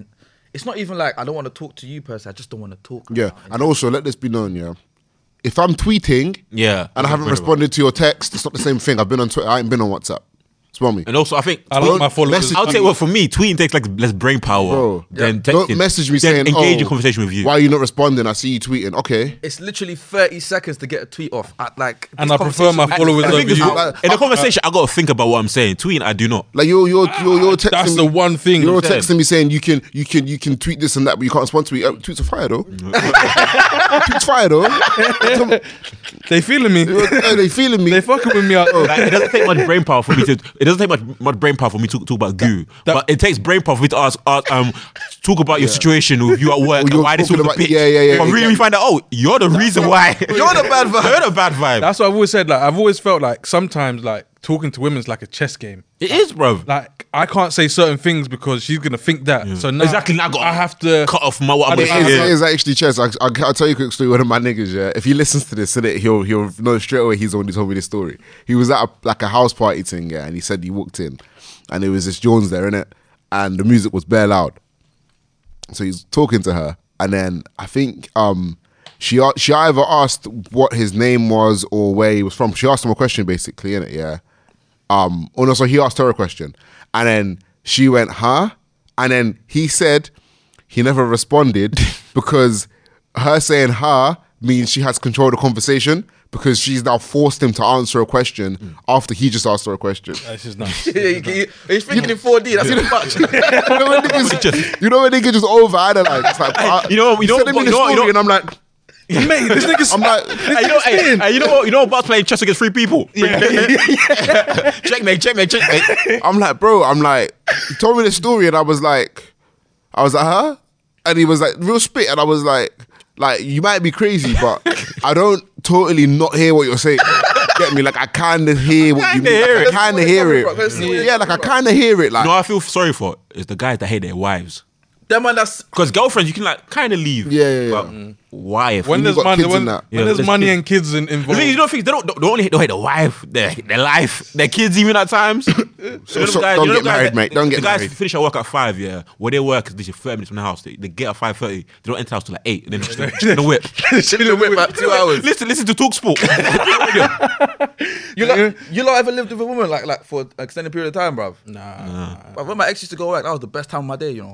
it's not even like I don't want to talk to you personally. I just don't want to talk. Yeah, right now. and also let this be known, yeah. If I'm tweeting, Yeah. and I haven't responded to your text, it's not the same thing. I've been on Twitter. I ain't been on WhatsApp. Smell me. And also, I think I like my followers. message- I'll tell you what. For me, tweeting takes like less brain power Bro, than Don't texting. message me Then saying, engage oh, in conversation with you. Why are you not responding? I see you tweeting. Okay. It's literally thirty seconds to get a tweet off. At like, And this I prefer my conversation- followers The over thing is, you. Like, in a conversation, I got to think about what I'm saying. Tweeting, I do not. Like you're you're you're, you're texting That's me. the one thing. You're I'm saying. texting me saying you can you can you can tweet this and that, but you can't respond to me. Uh, tweets are fire though. Tweets fire though. They feeling me. Uh, they feeling me. They fucking with me out there. Like, it doesn't take much brain power for me to. It doesn't take much much brain power for me to talk about goo. that- but it takes brain power for me to ask, ask um talk about your situation with you at work and you're why this talking was a about- bitch. yeah, yeah, yeah, But really, exactly. we find out, oh, you're the reason why. You're the bad vibe. You're the bad vibe. That's what I've always said. Like I've always felt like sometimes like talking to women's like a chess game. It is, bro. Like I can't say certain things because she's gonna think that. So now Exactly, now I gotta I have to cut off my what I'm I It don't- saying. is, Yeah. it is actually chess. I, I, I'll tell you a quick story. One of my niggas, yeah. If he listens to this, innit, he'll he'll know straight away. He's the one who told me this story. He was at a, like a house party thing, yeah, and he said he walked in, and there was this Jones there, innit, and the music was bare loud. So he's talking to her, and then I think um she a- she either asked what his name was or where he was from. She asked him a question, basically, innit, yeah. Um, oh no, so he asked her a question, and then she went, "Huh?" And then he said he never responded because her saying "huh" means she has control of the conversation because she's now forced him to answer a question after he just asked her a question. That's just nice. Yeah, you- you- He's thinking in four D. That's too much. you know when niggas, you know when niggas just overanalyze. It's like, uh, you know what- you know he said what- it in you the know what- you story, know- and I'm like, Mate, this nigga's I'm like, Hey, you know, hey, hey, you know what? You know about playing chess against three people. checkmate, checkmate, checkmate. I'm like, bro, I'm like, he told me the story, and I was like, I was like, huh? And he was like, real spit, and I was like, like, you might be crazy, but I don't totally not hear what you're saying. Get me? Like, I kind of hear what you kinda mean. hear Like, it. I kind of hear it. Let's see where Yeah, like, I kind of hear it. Like, You know, what I feel sorry for is the guys that hate their wives. That man, that's Because girlfriends, you can like kind of leave. Yeah, yeah, yeah. But why? If when you there's got money, kids when, in that. when Yeah, there's there's money kids. and kids in, The involved. thing is, you don't think they don't, they don't only hate, they hate the wife, their, their life, their kids even at times. So, so don't get married, mate. Don't get the guys married. finish at work at five, yeah. Where they work is literally thirty minutes from the house. They, they get at five thirty. They don't enter the house till like eight. And then just in the whip. in the whip for two hours. Listen, listen to Talk Sport. You lot, you lot ever lived with a woman like like for an extended period of time, bruv? Nah. Bruv, when my ex used to go to work, that was the best time of my day, you know.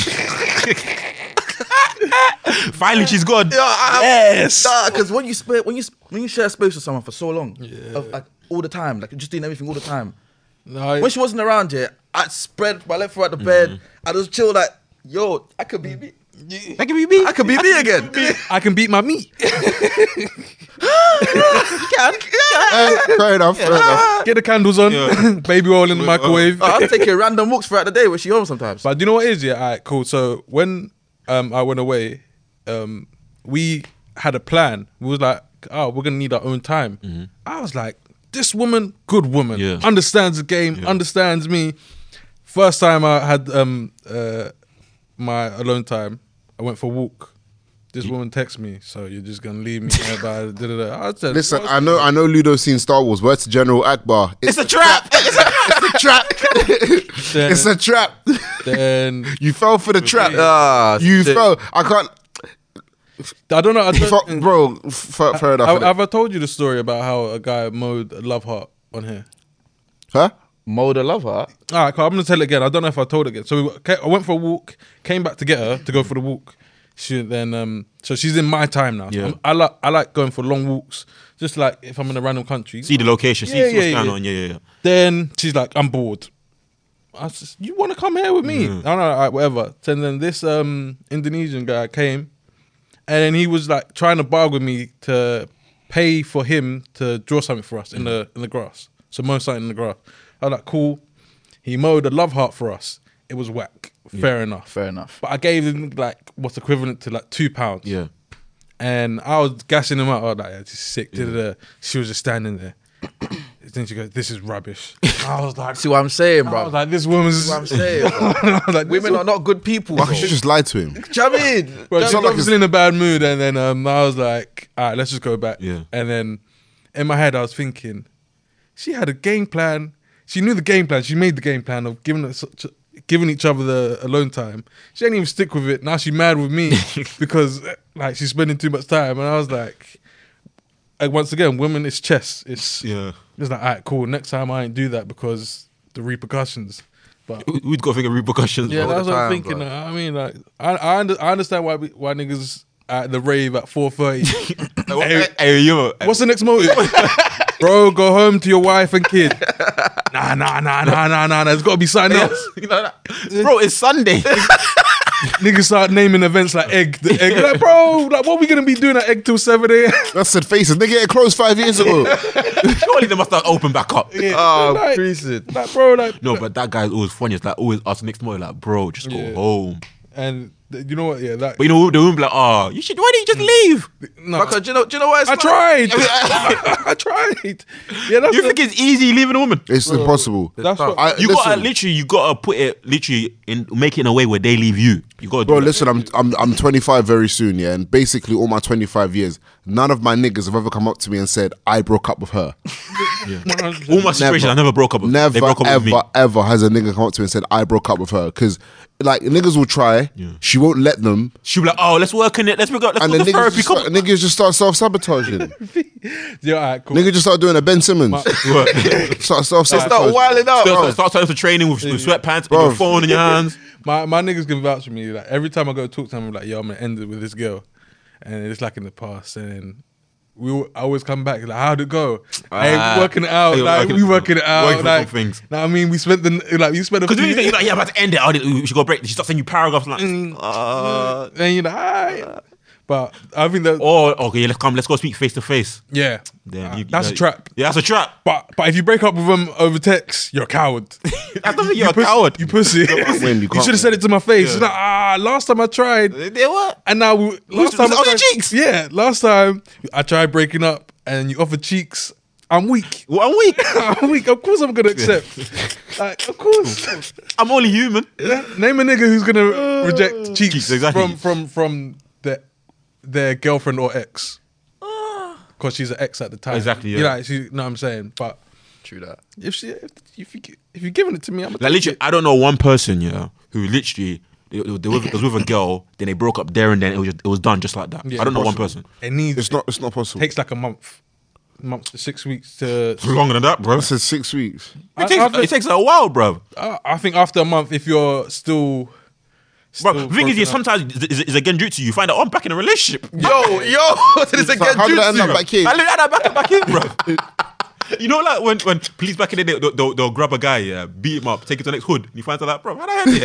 Finally, she's gone. Yeah, I, Yes. Nah, because when you sp- when you sp- when you share space with someone for so long, of, like all the time, like just doing everything all the time. No, When she wasn't around, yeah, I'd spread my left foot at the bed. Mm-hmm. I'd just chill like, yo, I could be me. That can be me. I could be me again. I can beat my meat. eh, fair enough, fair enough. Get the candles on, Yeah. baby oil in the microwave. Oh, I'll take her random walks throughout the day when she home sometimes. But do you know what it is? Yeah, all right, cool. So when um, I went away, um, we had a plan. We was like, oh, we're gonna need our own time. I was like, this woman, good woman, Yeah. understands the game, understands me. First time I had um, uh, my alone time, I went for a walk. This woman texted me, so you're just gonna leave me here by da, da, da. I said, Listen, "What's I know, I know. Ludo's seen Star Wars. Word to General Akbar. It's a trap. It's a trap. Then- It's a trap. Then You fell for the trap. Ah, You shit. fell. I can't. I don't know. I don't, Fuck, bro, f- fair, fair enough. have, innit? have I told you the story about how a guy mowed a love heart on here? Huh? Moda love her. All right, cool. I'm gonna tell it again. I don't know if I told it again. So we, ca- I went for a walk, came back to get her to go for the walk. She then um, so she's in my time now. So Yeah. I'm- I like I like going for long walks, just like if I'm in a random country. See the location. See Yeah, what's yeah, going yeah. on. Yeah, yeah, yeah. Then she's like, I'm bored. I said, you want to come here with me? I don't know, all right, whatever. And then this um, Indonesian guy came, and then he was like trying to bargain with me to pay for him to draw something for us in the in the grass. So mow something in the grass. I was like, cool. He mowed a love heart for us. It was whack. Fair enough. Fair enough. But I gave him like what's equivalent to like two pounds. Yeah. And I was gassing him out. I was like, "This is sick." da-da-da. She was just standing there. Then she goes, "This is rubbish." I was like, See what I'm saying, I bro? was like, "This woman's." See what I'm saying? bro? I was like, Women are not good people. Why bro. can't you just lie to him? Do you know what I mean? Bro, Do she's you know what I mean? obviously in a bad mood, and then um, I was like, "All right, let's just go back." Yeah. And then in my head, I was thinking, she had a game plan. She knew the game plan. She made the game plan of giving us such a, giving each other the alone time. She didn't even stick with it. Now she's mad with me because like she's spending too much time. And I was like, like once again, women, it's chess. It's Yeah. It's like, all right, cool. Next time I ain't do that because the repercussions. But We- We've got to think of repercussions. yeah, bro. that's the what I'm time, thinking. bro. I mean, like, I I, under, I understand why we, why niggas at the rave at four thirty. Hey, hey, yo, What's the next motive? Bro, go home to your wife and kid. Nah, nah, nah, nah, nah, nah. There's got to be something else. You know that? Bro, it's Sunday. Niggas start naming events like egg. The egg. Like, bro, like, what are we gonna be doing at egg till seven a.m.? That's said faces. They get it closed five years ago. Surely they must have opened back up. Yeah, Oh, like, creasing. like, bro, like, No, but that guy's always funny. It's like always us next morning, like, bro, just go Yeah. home. and th- you know what? Yeah, that. But you know, they won't be like, oh, you should. Why don't you just leave? No, Because do you know, do you know what it's I like? tried. I tried. Yeah, that's You the- think it's easy leaving a woman? It's impossible. that's tough. what. I, You listen, gotta literally, you gotta put it literally in, make it in a way where they leave you. You gotta, Bro, do that. listen, I'm I'm I'm twenty-five very soon, yeah, and basically all my twenty-five years, none of my niggas have ever come up to me and said I broke up with her. All my situations, I never broke up. With, Never they broke up with me. ever ever has a nigga come up to me and said I broke up with her because like niggas will try, she won't let them, She'll be like, oh, let's work on it. Let's go. Let's and go then to niggas therapy. just, Come start, on. niggas just start self sabotaging. Yeah, all right, cool. Niggas just start doing a Ben Simmons, start self Start sabotaging. wilding out. Start, bro. start turning to training with, with sweatpants, Bro. and your phone in your hands. My my niggas can vouch for me. Like every time I go talk to them, I'm like, yo, I'm gonna end it with this girl, and it's like in the past, and then we al- I always come back like, how'd it go? Hey, Ah. we working it out. Hey, Like working- we working it out. working for like, some things. Nah, I mean, we spent the like you spent a Because few. you think you're like, yeah, I'm about to end it. Oh, we should go break. She starts sending you paragraphs like, Mm. uh, and you're like, alright. But I think that or okay, let's come, let's go speak face to face. yeah, Then Uh, you- that's that- a trap. Yeah, that's a trap. But but if you break up with them over text, you're a coward. That doesn't mean you're a pussy, coward. You pussy. win, you You can't should have said it to my face. It's like, ah, last time I tried, They what? and now we, last Who's- time who's I on your tried- cheeks? Yeah, last time I tried breaking up, and you offered cheeks. I'm weak. One week. I'm weak. Of course, I'm gonna accept. Like, of course. I'm only human. Yeah. Name a nigga who's gonna reject cheeks, Cheeks, exactly. from from from their their girlfriend or ex, because she's an ex at the time. Exactly, yeah. You know, she, know what I'm saying. But True that. if she if, if you if you're giving it to me, I'm gonna Like take literally, it. I don't know one person, yeah, who literally they, they, they was, they was with a girl, then they broke up there and then it was just, it was done just like that. Yeah, I don't know one impossible. person. It needs. It's not. It's not possible. takes like a month, month to six weeks to. It's longer than that, bro. I It said six weeks. I, takes, I think, it takes a while, bro. I, I think after a month, if you're still. Bro, still the thing is, yeah, broken up- sometimes it's, it's, it's a genjutsu. You find out, oh, I'm back in a relationship. Yo, yo, this is So how did I end up genjutsu. back here? I live that back, back in, bro. You know, like when, when police back in the day, they'll, they'll, they'll grab a guy, yeah, beat him up, take it to the next hood, and you find out, like, bro, how did I end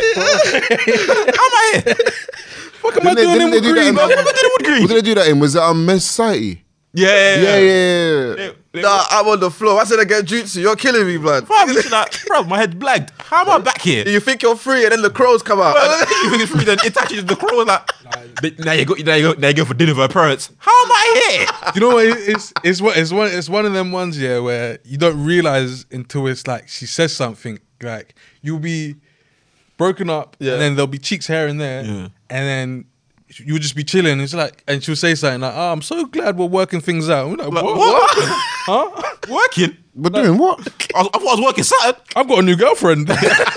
here? How am I here? What am I Didn't they- doing didn't in they do that green? in- What am I doing with green? What did they do that in? Was it um Men's Society? Yeah, yeah, Yeah, yeah, yeah. They- they- Nah, I'm on the floor. I said I get jutsu. You're killing me, blood. Fam, you should like, bro, my head's blagged. How am I back here? You think you're free, and then the crows come out. You think it's free, then it touches the crow like, but now you go, now you go, now you go for dinner with her parents. How am I here? You know what? it- It's it's what it's one it's one of them ones, yeah, where you don't realize until it's like she says something. Like you'll be broken up, Yeah. and then there'll be cheeks here and there, Yeah. and then you'll just be chilling. It's like, and she'll say something like, "Oh, I'm so glad we're working things out." We're like, Like, what? what? Huh? Working? But doing what? I, was, I thought I was working Saturday. I've got a new girlfriend.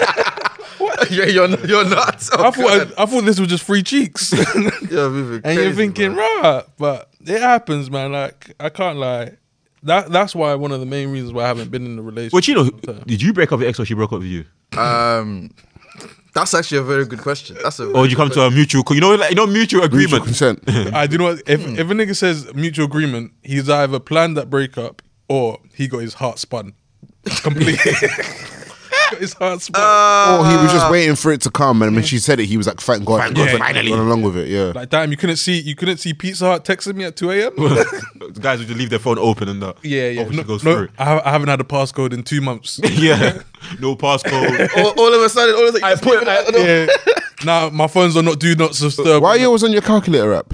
yeah, you're you're nuts. Oh, I thought I, I thought this was just free cheeks, and you're moving you're crazy, thinking, bro. right? But it happens, man. Like I can't lie. That that's why one of the main reasons why I haven't been in a relationship. But you know, for a long time. did you break up with your ex or she broke up with you? Um, that's actually a very good question. That's a. Or did you come to a mutual, you know, like, you know, mutual Mutual agreement? consent. I do you know what, if if a nigga says mutual agreement, he's either planned that breakup or he got his heart spun completely. Got his heart spun. Or he was just waiting for it to come, and when she said it, he was like, "Thank God, Thank God, yeah, finally." gone along with it." Yeah. like damn, you couldn't see you couldn't see Pizza Hut texting me at two a.m. The guys would just leave their phone open and that. Yeah, yeah. Obviously No, goes no, through. I, ha- I haven't had a passcode in two months. Yeah. No passcode. all, all of a sudden, all of a sudden, I put yeah. Now my phones are not do not disturb. Why are you always on your calculator app?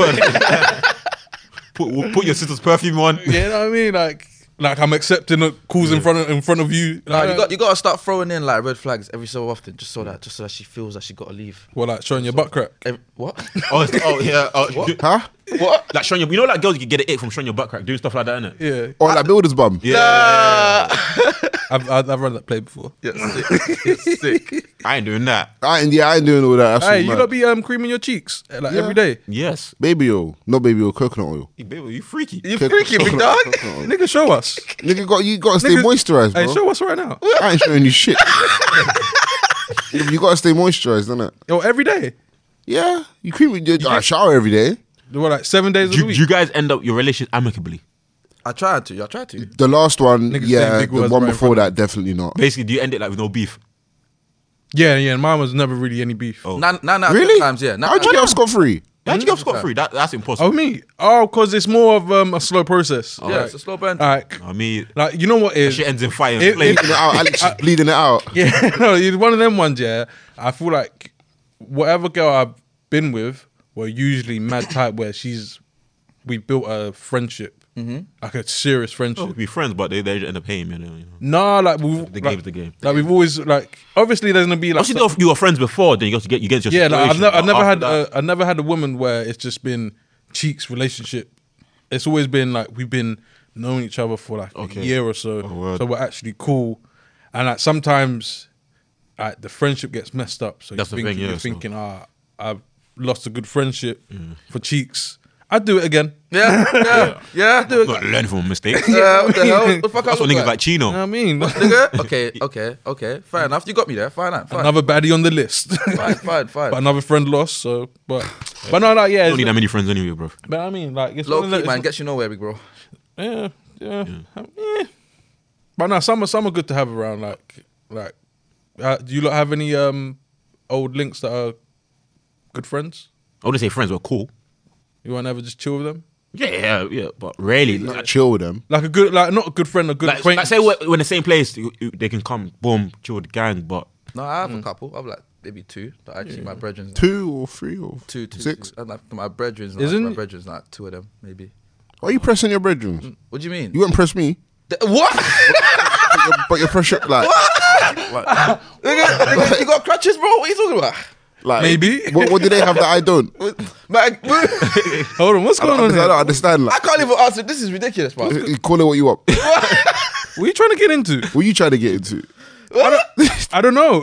put, put your sister's perfume on. Yeah, you know what I mean? Like like I'm accepting the calls in front of in front of you. Nah, Like, you got you got to start throwing in like red flags every so often, just so that just so that she feels that she got to leave. well, like showing your butt crack. Ev- what? Oh, it's- oh yeah. Oh, what? Huh? what? Like showing your, you know, like girls, you can get an ick from showing your butt crack, doing stuff like that, innit? Yeah, Or like builder's bum? Yeah. I've, I've I've run that play before. Yeah, sick. It's sick. I ain't doing that. I ain't, yeah, I ain't doing all that. That's Hey, all you mad. gotta be um creaming your cheeks uh, like Yeah. every day. Yes. Baby oil, not baby oil, coconut oil. Hey, baby, you freaky. You freaky, big dog. Coconut oil. Nigga, show us. Nigga, got you got to stay Nigga- moisturized, bro. Hey, show us right now. I ain't showing you shit. You got to stay moisturized, don't it? Yo, every day. Yeah, you cream. You, I shower every day. What, like seven days Do a you, week? do you guys end up your relationship amicably? I tried to. I tried to. The last one, Niggas yeah. saying big The words one right in before front that, definitely not. Basically, do you end it like with no beef? Yeah, yeah. Mine was never really any beef. Oh. Nine, nine out of Really? ten times, yeah. Nine How'd you out get of off scot free? How'd you get off scot free? That, that's impossible. Oh, me? Oh, because it's more of um, a slow process. ten. Yeah, it's a slow burn. Like, I mean, like, you know what is? shit ends in fire and It- flame. it- Bleeding it out. Alex is bleeding it out. Yeah, no, it's one of them ones, yeah. I feel like whatever girl I've been with were usually mad type where she's, we built a friendship, like a serious friendship. Oh, be friends, but they, they end up paying me. You know. Nah, like we, The like, game's the game. Like we've always like, obviously there's gonna be like, Obviously, some- you were friends before, then you got to get you get into your yeah, like, I've, situation. ne- I've But never after had that- a, I've never had a woman where it's just been cheeks relationship. It's always been like we've been knowing each other for like Okay. a year or so, Oh, word. so we're actually cool, and like sometimes, like the friendship gets messed up. So That's you're the thinking, thing, yeah, you're so- thinking, ah, I've lost a good friendship for cheeks. I'd do it again. Yeah, yeah, yeah. Do it. Not learn from mistakes. Yeah, what the hell? What the fuck I That's what look niggas like Chino. You know what I mean? Nigga? Okay, okay, okay. Fair enough. You got me there. Fine, fine. Fine, Another baddie on the list. fine, fine. fine. But another friend lost, so but but no, no, yeah. You it's don't need not- that many friends anyway, bro. But I mean, like it's Low one of key, the- it's man, not- gets you nowhere, big bro. yeah, yeah, um, yeah. But no, some are some are good to have around. Like, like, uh, do you lot have any um old links that are good friends? I wouldn't say friends were cool. You want to ever just chill with them? Yeah, yeah, yeah, but rarely. Like, Like, chill with them. Like a good, like not a good friend, a good like, acquaintance. say we're, we're in the same place, you, you, they can come, boom, chill with the gang, but No, I have a couple. I have like maybe two. That actually my brethren. Two or three or Two, two, six. two. And like my brethren, like, Isn't my it- brethren, like two of them, maybe. Why are you pressing your brethren? What do you mean? You wouldn't press me, The- what? but you're, but you're pressure like, nigga, nigga, you got crutches, bro? What are you talking about? like Maybe. What, what do they have that I don't? Man, Hold on, what's I going don't, on I here? don't understand. I Like, can't even answer. This is ridiculous, man. you call it what you want. What are you trying to get into? What are you trying to get into? I don't know.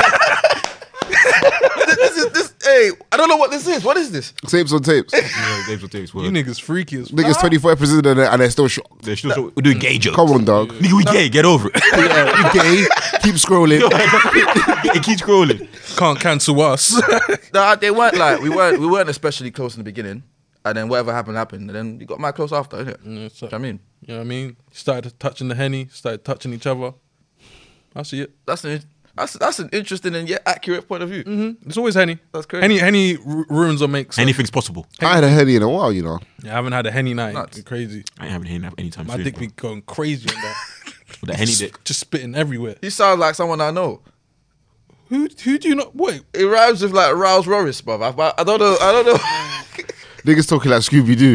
this is this. Hey, I don't know what this is. What is this? Tapes on tapes. yeah, Dave's what Dave's you word. niggas freaky as fuck. Niggas twenty-four episodes in there and they're still shocked. They're still so, we're doing gay jokes. Come on, dog. Nigga, we gay, get over it. Yeah, you gay. Keep scrolling. It keeps scrolling. Can't cancel us. Nah, they weren't like we weren't we weren't especially close in the beginning, and then whatever happened happened, and then you got mad close after, innit? Yeah, so- Do you know what I mean? You know what I mean? Started touching the henny, started touching each other. I see it. That's an that's that's an interesting and yet accurate point of view. Mm-hmm. It's always henny. That's crazy. Henny, henny ru- ruins or makes. sense. Anything's possible. I had a henny in a while, you know. Yeah, I haven't had a henny night. Nuts. It's crazy. I ain't having any anytime My soon. dick bro. be going crazy on that. With that henny dick. Just spitting everywhere. You sound like someone I know. Who who do you not? Wait, It rhymes with like Rouse Roris, bruv. I, I don't know. I don't know. Niggas talking like Scooby Doo.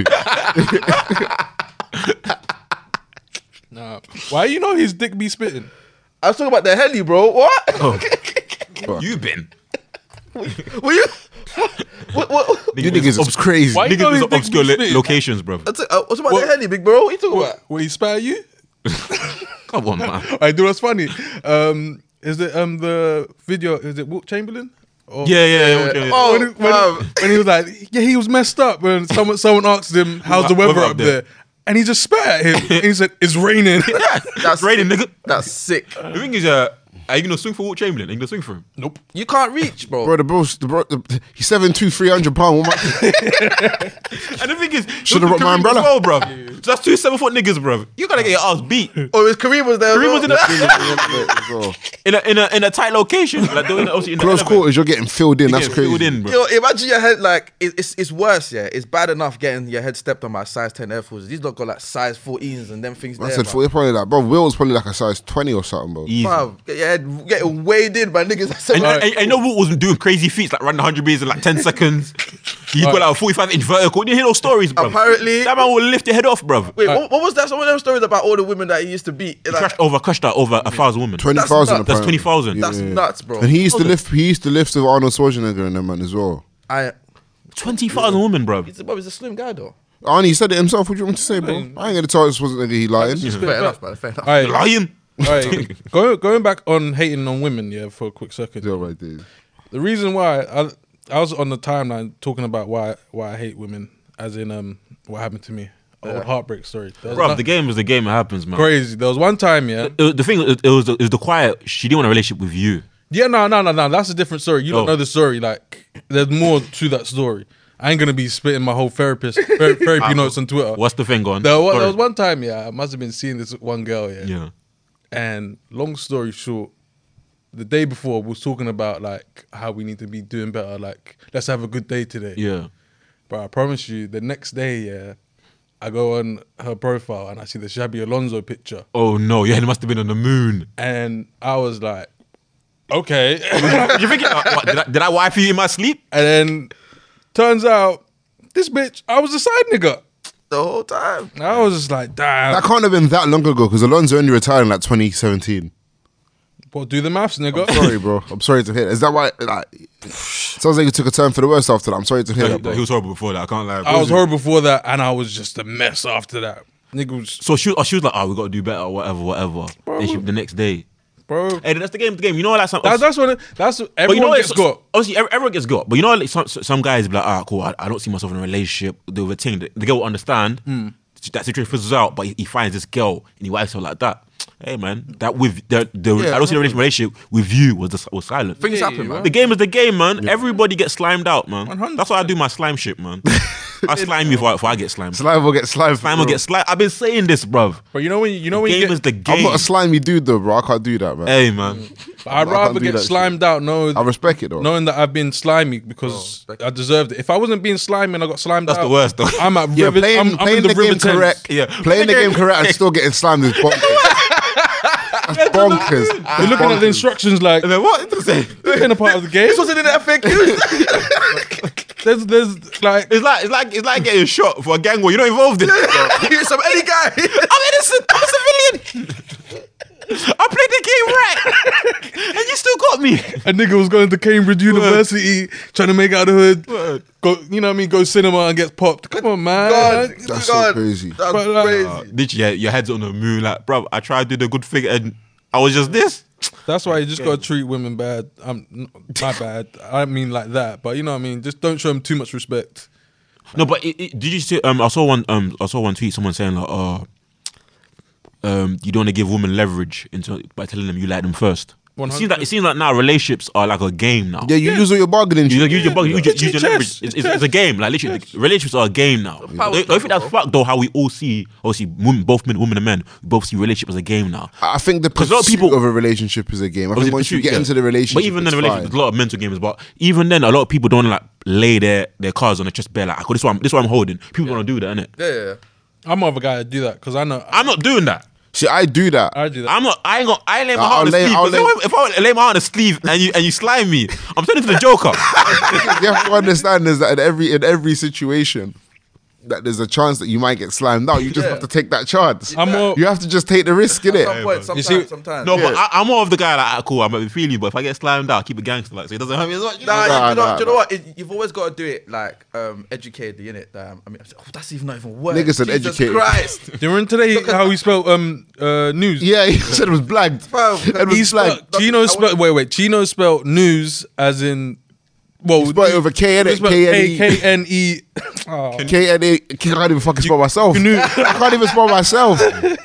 nah. Why you know his dick be spitting? I was talking about the heli, bro. What? Oh. You been. Were you? what? What? You niggas is crazy. Why you know Niggas his is dick obscure be lo- spitting? locations, bro. I t- I was talking about What? the heli, big bro. What you talking What? about? Will he spat at you? Come on, man. I do. What's funny? Um, is it um the video? Is it Wilt Chamberlain? Or, Yeah, yeah, yeah. okay. Oh, when, he- when, bruv. when he was like, yeah, he was messed up. When someone someone asked him, how's the weather Weather up up there? there. And he just spat at him. And he said, it's raining. That's raining, nigga. That's sick. The thing is, uh, are you gonna swing for Wilt Chamberlain? Are you gonna swing for him? Nope. You can't reach, bro. Bro, the bro, the bro the, he's seven two, three hundred pounds. What am I- And the thing is, Should've brought my Kareem umbrella. as well, bro. So that's two seven foot niggas, bro. You gotta get your ass beat Oh, his Kareem was there. as Kareem well. was in a in a in a in a tight location, like doing obviously in the Close elevator. quarters, you're getting filled in. You That's get crazy. filled in, bro. Yo, imagine your head like it, it's it's worse. Yeah, it's bad enough getting your head stepped on by size ten Air Forces. These lot got like size fourteens and them things. I there, said, bruv. for you're probably like, bro, Will's probably like a size twenty or something, bro. Easy. Bruv, get your head getting weighed in by niggas. That's And, about- and, and you know what was doing crazy feats like running one hundred meters in like ten seconds. He got like a forty-five inch vertical. You didn't hear those stories, bro. Apparently- that man will lift your head off, bro. Wait, what, what was that? Some of them stories about all the women that he used to beat. He Like, crashed over, crushed out over a thousand women. Twenty thousand. nuts. That's twenty thousand. that's nuts, bro. And he used to lift. He used to lift with Arnold Schwarzenegger and them man as well. I, Twenty thousand women, bro. he's, bro, he's a slim guy though. Arnie said it himself. What do you want me to say, bro? I ain't gonna tell us Schwarzenegger he lying. Fair enough, man. Fair enough. All right. Lying. Right, going going back on hating on women, yeah, for a quick second. Yeah, right there. The reason why I I was on the timeline talking about why why I hate women, as in um what happened to me, old heartbreak story. There was Bro, no- the game is the game. It happens, man. crazy. There was one time, yeah, It- the thing, it, it was the, it was the quiet. She didn't want a relationship with you. yeah, no, no, no, no. That's a different story. You don't Oh. know the story. Like, there's more to that story. I ain't gonna be spitting my whole therapist ther- therapy notes on Twitter. What's the thing going? There, wa- there was one time, yeah, I must have been seeing this one girl, yeah. Yeah. And long story short, the day before we was talking about like how we need to be doing better. Like, let's have a good day today. Yeah. But I promise you, the next day, yeah, I go on her profile and I see the Shabby Alonso picture, Oh no! Yeah, it must have been on the moon. and I was like, okay. You thinking? uh, what, did I, did I wife you in my sleep? And then turns out this bitch, I was a side nigga. The whole time. And I was just like, damn. That can't have been that long ago because Alonso only retired in like twenty seventeen. Well, do the maths, nigga. Sorry, bro. I'm sorry to hear that. Is that why? Like, sounds like you took a turn for the worse after that. I'm sorry to hear He, that, bro. he was horrible before that. I can't lie. I was horrible before that, and I was just a mess after that. Nigga was, So she, oh, she was like, "Oh, we got to do better, whatever, whatever." Bro. Then she, the next day, bro. hey, that's the game. The game. You know, like some. That, that's what. It, that's what but everyone you know, what, gets got. obviously every- everyone gets got. But you know, like some some guys be like, "Ah, cool. I, I don't see myself in a relationship." Do a thing. The, the girl will understand. Hmm. That situation fizzles out, but he, he finds this girl and he wifes her like that. Hey man, that with the, the Yeah, I don't see a relationship with you was the, was silent. Things Yeah, happen, you man. The game is the game, man. Everybody gets slimed out, man. one hundred That's why I do my slime shit, man. I slime you before, before I get slimed. Slime will get slime. Slime will get slimed. I've been saying this, bruv. But you know when you, you know when you Game get, is the game. I'm not a slimy dude though, bro. I can't do that, man. Hey, man. But I'd I rather can't do get that shit. slimed out, know, I respect it though. knowing that I've been slimy because Oh, respect I deserved it. If I wasn't being slimy and I got slimed That's out, the worst, though. I'm at Yeah, River, playing, I'm, I'm playing in the, the, River game Thames. correct. Yeah. Playing the game correct and still getting slimed is bonkers. That's bonkers. You're looking at the instructions like And then what? It's in a part of the game. This wasn't in the F A Q. There's, there's like like it's like it's like getting shot for a gang war. You're not involved in it. You're some any guy. I'm innocent. I'm a civilian. I played the game right, and you still got me. a nigga was going to Cambridge University trying to make out the hood. Word. Go, you know what I mean? Go cinema and get popped. Come on, man. God, That's so God, crazy. That's But, like, crazy. Uh, literally, yeah, your head's on the moon. Like, bro, I tried to do the good thing, and I was just this. That's why you just gotta treat women bad. I'm n- my bad. I don't mean like that, but you know what I mean. Just don't show them too much respect. No, but it, it, did you see? Um, I saw one. Um, I saw one tweet. Someone saying like, "Oh, um, you don't want to give women leverage into by telling them you like them first." It seems like it seems like now relationships are like a game now. Yeah, you use all your bargaining. You chip. use your bug, you just It's use your chess. leverage. It's, it's, it's a game. Like literally, the relationships are a game now. power Don't, don't think that's struggle, fucked though. How we all see, obviously, women, both men, women and men, we both see relationship as a game now. I think the 'Cause pursuit a lot of people- of a relationship is a game. I think Obviously, once you pursuit, get yeah. into the relationship, but even then, it's the relationship, fine. there's a lot of mental games. But even then, a lot of people don't like lay their, their cards on the chest bare. Like, oh, this one, this one I'm holding. People want to do that, innit? Yeah, yeah, yeah. I'm more of a guy to do that because I know I'm not doing that. See, I do that. I do that. I'm not. I ain't got. I ain't lay my Nah, heart on I'll the lay- sleeve. I'll 'Cause lay- if I- If I lay my heart on the sleeve and you and you slime me, I'm turning to the Joker. You have to understand is that in every in every situation that there's a chance that you might get slimed out. You just Yeah. have to take that chance. I'm more. You have to just take the risk, At innit? some point, You sometimes, see- sometimes. No, Yeah. but I, I'm more of the guy like, ah, cool, I might be feeling you, but if I get slimed out, keep it gangster, like, so it doesn't hurt me as much. You know? Nah, Nah, you, know, nah, do you know nah. what? It, you've always got to do it like um, educatedly, innit? Um, I mean, oh, that's even not even word. Nigga said Jesus educated. Christ. Do you remember today how he spelled um uh news? Yeah, he said it was blagged. Fam, It He was blagged. spelled Chino spelled wait wait Chino spelled news as in well Spelled it with a K in he it. spelled K N E. K N E. Oh. K N E. I can't even fucking spell myself. Canoe. I can't even spell myself.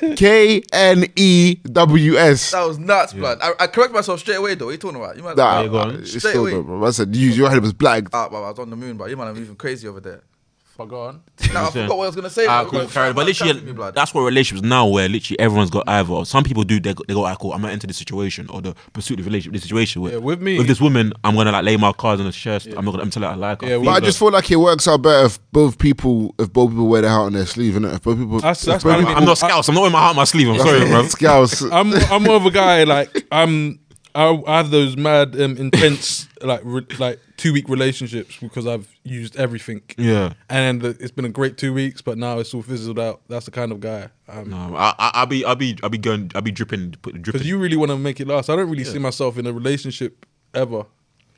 K N E W S. That was nuts, blood. I, I correct myself straight away, though. What are you talking about? You might Nah, Yeah, go on. it's Straight still away. good, bro. I said, you, your head was blagged. Ah, well, I was on the moon, but you might have moving crazy over there. Fuck on. Nah, I forgot what I was gonna say. Ah, but- cool, but- carry on. But but- literally, me, blood. that's what relationships now, where literally everyone's got either. Some people do. They go, they go ah, cool, I'm gonna enter this situation or the pursuit of relationship. This situation with, Yeah, with me- with this woman, I'm gonna like lay my cards on the chest. I'm not gonna I'm tell her I like her. Yeah, feel we- But I her. just feel like it works out better if both people if both people wear their heart on their sleeve, innit? If both people, That's- if that's both what I people- I'm not scouse. I'm not with my heart on my sleeve. I'm sorry, bro. Scouts. I'm I'm more of a guy like I'm I, I have those mad um, intense like re, like two week relationships because I've used everything. Yeah. And the, it's been a great two weeks, but now it's all fizzled out. That's the kind of guy. Um, No, I, I, I'll be, I'll be, I'll be going, I'll be dripping, put dripping. Because you really want to make it last. I don't really see myself in a relationship ever.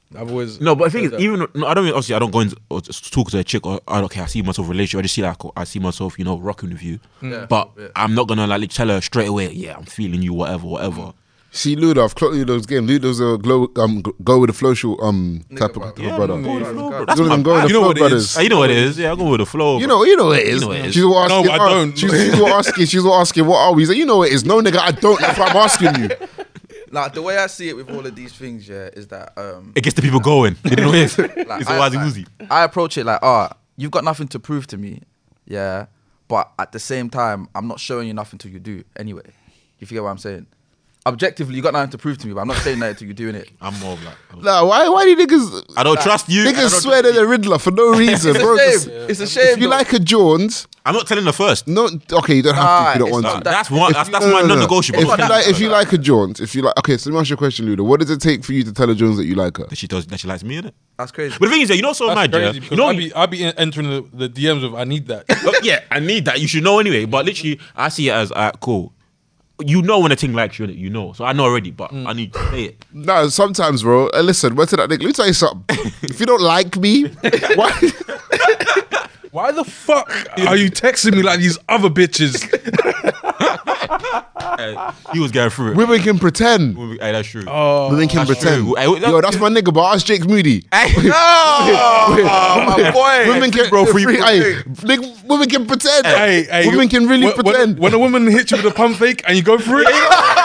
I've always No, but the thing is, that. even no, I don't mean, obviously I don't go into or just talk to a chick or I don't care. I see myself in a relationship. I just see like I see myself, you know, rocking with you. Yeah. But Yeah. I'm not gonna like tell her straight away. Yeah, I'm feeling you, whatever, whatever. See, Ludo, I've clocked Ludo's game. Ludo's a glow, um, g- go with the flow shoot um type bro. of Yeah, brother. go with the flow, bro. He's That's one of them my go with the You know flow what it brothers. is? Uh, you know what it is? Yeah, I go with the flow. You bro. know, you know what it is. You know what it is. She's what asking. No, I uh, don't. She's, she's what asking. She's what asking. What are we? He's like, you know what it is. No, nigga, I don't. That's why I'm asking you. Like the way I see it with all of these things, yeah, is that um, It gets the people going. You know what it is? like, It's a I, wazi like, woozy. I approach it like, oh, you've got nothing to prove to me, yeah, but at the same time, I'm not showing you nothing till you do anyway. You forget what I'm saying? Objectively, you got nothing to prove to me, but I'm not saying that until you're doing it. I'm more of like, Nah, why? Why do you niggas? I don't trust you. I Niggas don't swear trust they're the Riddler for no reason, It's bro. a Just- shame. It's a shame. If you though. like a Jones, I'm not telling her first. no, okay, you don't have to if you Nah, don't want it's to. not That's one. That's, that's No, my no, no, no. non-negotiable. If you like, if you like a Jones, if you like, okay, so let me ask you a question, Ludo. What does it take for you to tell a Jones that you like her? that she does that she likes me, innit? That's crazy. But the thing is, yeah, you know, so That's mad, crazy yeah. because You know, I'd be I'd be entering the, the D Ms of I need that. Oh, yeah, I need that. You should know anyway. But literally, I see it as uh, cool. You know when a thing likes you, innit? You know. So I know already, but I need to say it. No, sometimes, bro. Uh, listen, what's that nigga? Let me tell you something. If you don't like me, why? Why the fuck are you texting me like these other bitches? Uh, he was going through it. Women can pretend. Hey, that's true. Oh, Women can that's pretend. true. Hey, that- Yo, that's my nigga, but ask Jake Moody. Oh, my boy. Women can, bro, free, free, bro. hey, nigga, women can pretend. hey, hey, women can really when, when- pretend. When, a woman hits you with a pump fake and you go through it,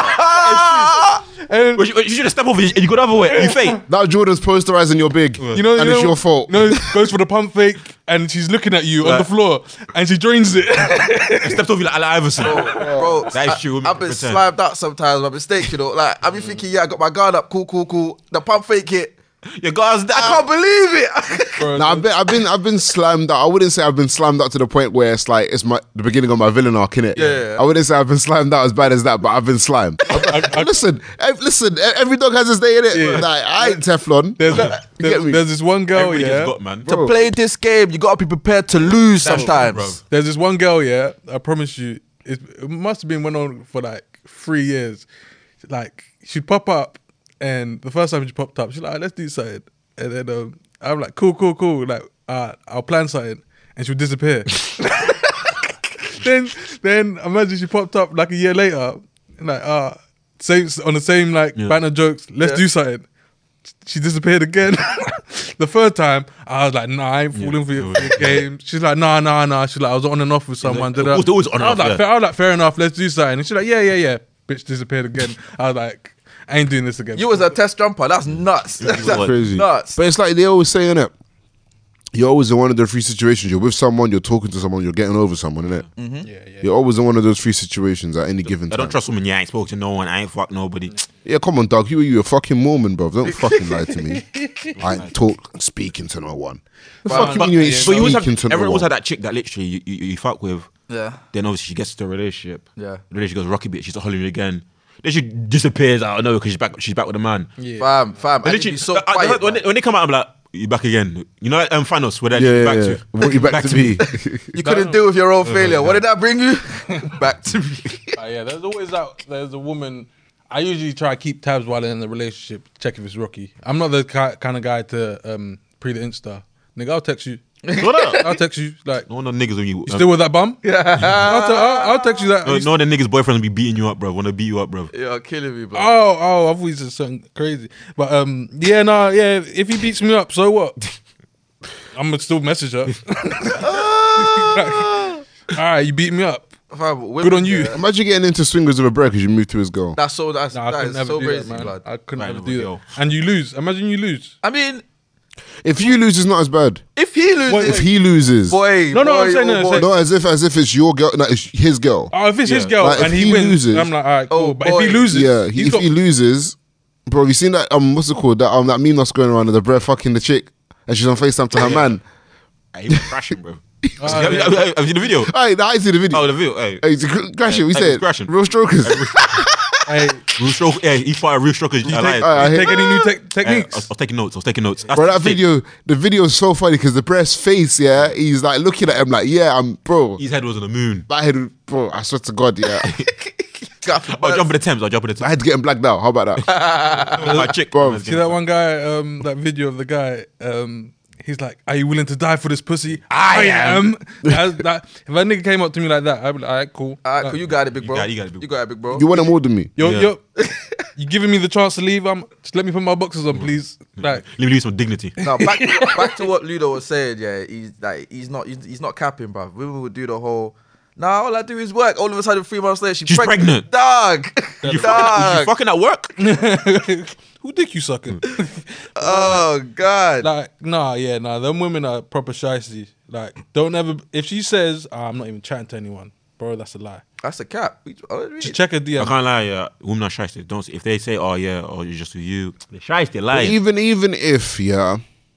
and But you, you should have stepped over and you go the other way. You fake. Now Jordan's posterizing your big, you know, and you it's know, your fault. No, goes for the pump fake and she's looking at you on Right. the floor and she joins it. I stepped over you like Allen Iverson. Bro, That is I- true, women I've been pretend. slimed out sometimes by mistake, you know. Like I've been thinking, yeah, I got my guard up, cool, cool, cool. The pump fake hit. Your guys down. I can't believe it. Bro, Nah, I've been, I've been, I've been slammed out. I wouldn't say I've been slammed out to the point where it's like it's my the beginning of my villain arc, innit? Yeah, yeah, yeah. I wouldn't say I've been slammed out as bad as that, but I've been slimed. I- I- listen, eh, listen. eh, Every dog has his day, innit? Yeah. Like, I ain't Teflon. there's, that, You get there's, me? there's this one girl, Everybody yeah. just got, man. Bro. To play this game, you gotta be prepared to lose That's sometimes. true, bro. There's this one girl, yeah. I promise you, it, it must have been went on for like three years. Like she'd pop up, and the first time she popped up, she's like, "Let's do something," and then um, I'm like, "Cool, cool, cool." Like, uh, I'll plan something, and she'll disappear. then, then imagine she popped up like a year later, and like, uh, same on the same like Yeah. banner jokes. Let's Yeah. do something. She disappeared again. The third time, I was like, nah, I ain't falling for your, for your game. She's like, nah, nah, nah. She's like, I was on and off with someone. like, da-da. always- always on and I was off, like, yeah. fair, I was like, fair enough, let's do something. And she's like, yeah, yeah, yeah. Bitch disappeared again. I was like, I ain't doing this again. You was a test jumper. That's nuts. That's was. Crazy. nuts. But it's like they always say, innit? You're always in one of the three situations. You're with someone, you're talking to someone, you're getting over someone, innit? yeah, yeah. You're always in one of those three situations at any given I time. don't trust women. Yeah, I ain't spoke to no one. I ain't fuck nobody. Yeah, come on, dog. You are you a fucking Mormon, bro? Don't fucking lie to me. I ain't talk speaking to no one. The fuck you But, mean you ain't but you always speaking have, to no everyone always one? had that chick that literally you, you, you fuck with. Yeah. Then obviously she gets to the relationship. Yeah. The relationship goes rocky bit. She's hollering again. Then she disappears out of nowhere because she's back. She's back with a man. Yeah. Fam, fam. And I literally, be so I- I- quiet, when, man. they, when they come out, I'm like, you back again. You know, um, Thanos, where they're Yeah, yeah, back yeah. to. What you back, to me? You couldn't deal with your own failure. What did that bring you? Back to me. Uh, yeah, there's always that. There's a woman. I usually try to keep tabs while in the relationship, check if it's rocky. I'm not the ki- kind of guy to um, pre the Insta. Nigga, I'll text you. What up? I'll text you. Like, No one of niggas when you. you Um, still with that bum? Yeah. I'll, te- I'll, I'll text you that. no, no, the niggas' boyfriends be beating you up, bro. Want to beat you up, bro. You're killing me, bro. Oh, oh, I thought you said something crazy. But um, yeah, no, yeah. If he beats me up, so what? I'm gonna still message her. All right, you beat me up. Fam, women, Good on you. yeah, Imagine getting into swingers with a break because you moved to his girl. That's so. That's Nah, I that couldn't is ever so do crazy, that, man. blood. I couldn't Right, ever no, do that. yo. And you lose. Imagine you lose. I mean, If you lose, it's not as bad. if he loses, If he loses, boy, No, no, boy, I'm saying oh, that, boy. saying- not as if as if it's your girl, no, it's his girl. Oh, if it's his Yeah. girl Like, if and he, he wins, loses- I'm like, all right, cool. Oh, but if he boy. loses, Yeah, he, he's if got, he loses, bro, have you seen that? Um, what's it called? That um, that meme that's going around of the bread fucking the chick, and she's on FaceTime to her man. Hey, he was crashing, bro. Ah, have, you, yeah. have, you, have you seen the video? Hey, I see the video. Oh, the video. Hey, Hey, it's cr- crashing. We Hey, said it's crashing. real strokers. hey, real stroke. Yeah, he fought a real stroker. I take, lied. I you hate- take any new te- Hey, I, was, techniques? I was taking notes. I was taking notes. That's Bro, that sick. video, the video is so funny because the breast face, yeah, he's like looking at him like, yeah, I'm, bro, His head was on the moon. that head, bro, I swear to God, yeah. I'll jump in the Thames. I'll jump in the I Thames. had to get him blacked out. How about that? My chick, Bro, See that one guy, um, that video of the guy, um, he's like, "Are you willing to die for this pussy?" I, am. That's- that, if a nigga came up to me like that, I'd be like, alright, cool. Alright, Like, cool, you got it, big bro. got it, you got it, big You got it, big bro. You want him more than me? Yo, Yeah. yo, you giving me the chance to leave? I'm just let me put my boxes on, please. Like, Leave leave some dignity. No, back back to what Ludo was saying. Yeah, he's like he's not he's, he's not capping, bro. Women would do the whole. Nah, all I do is work. All of a sudden, three months later, she's, She's pregnant. Dog, You fucking, dog. you fucking at work? who dick you sucking? Oh God. Like, nah, yeah, nah. Them women are proper shysty. Like, don't ever. If she says, oh, "I'm not even chatting to anyone," bro, that's a lie. That's a cap. We- oh, really? Just check her D I M. can't lie, yeah. Women are shy. Don't if they say, "Oh yeah," or "You're just with you," they're shy. They're lying. Even even if yeah,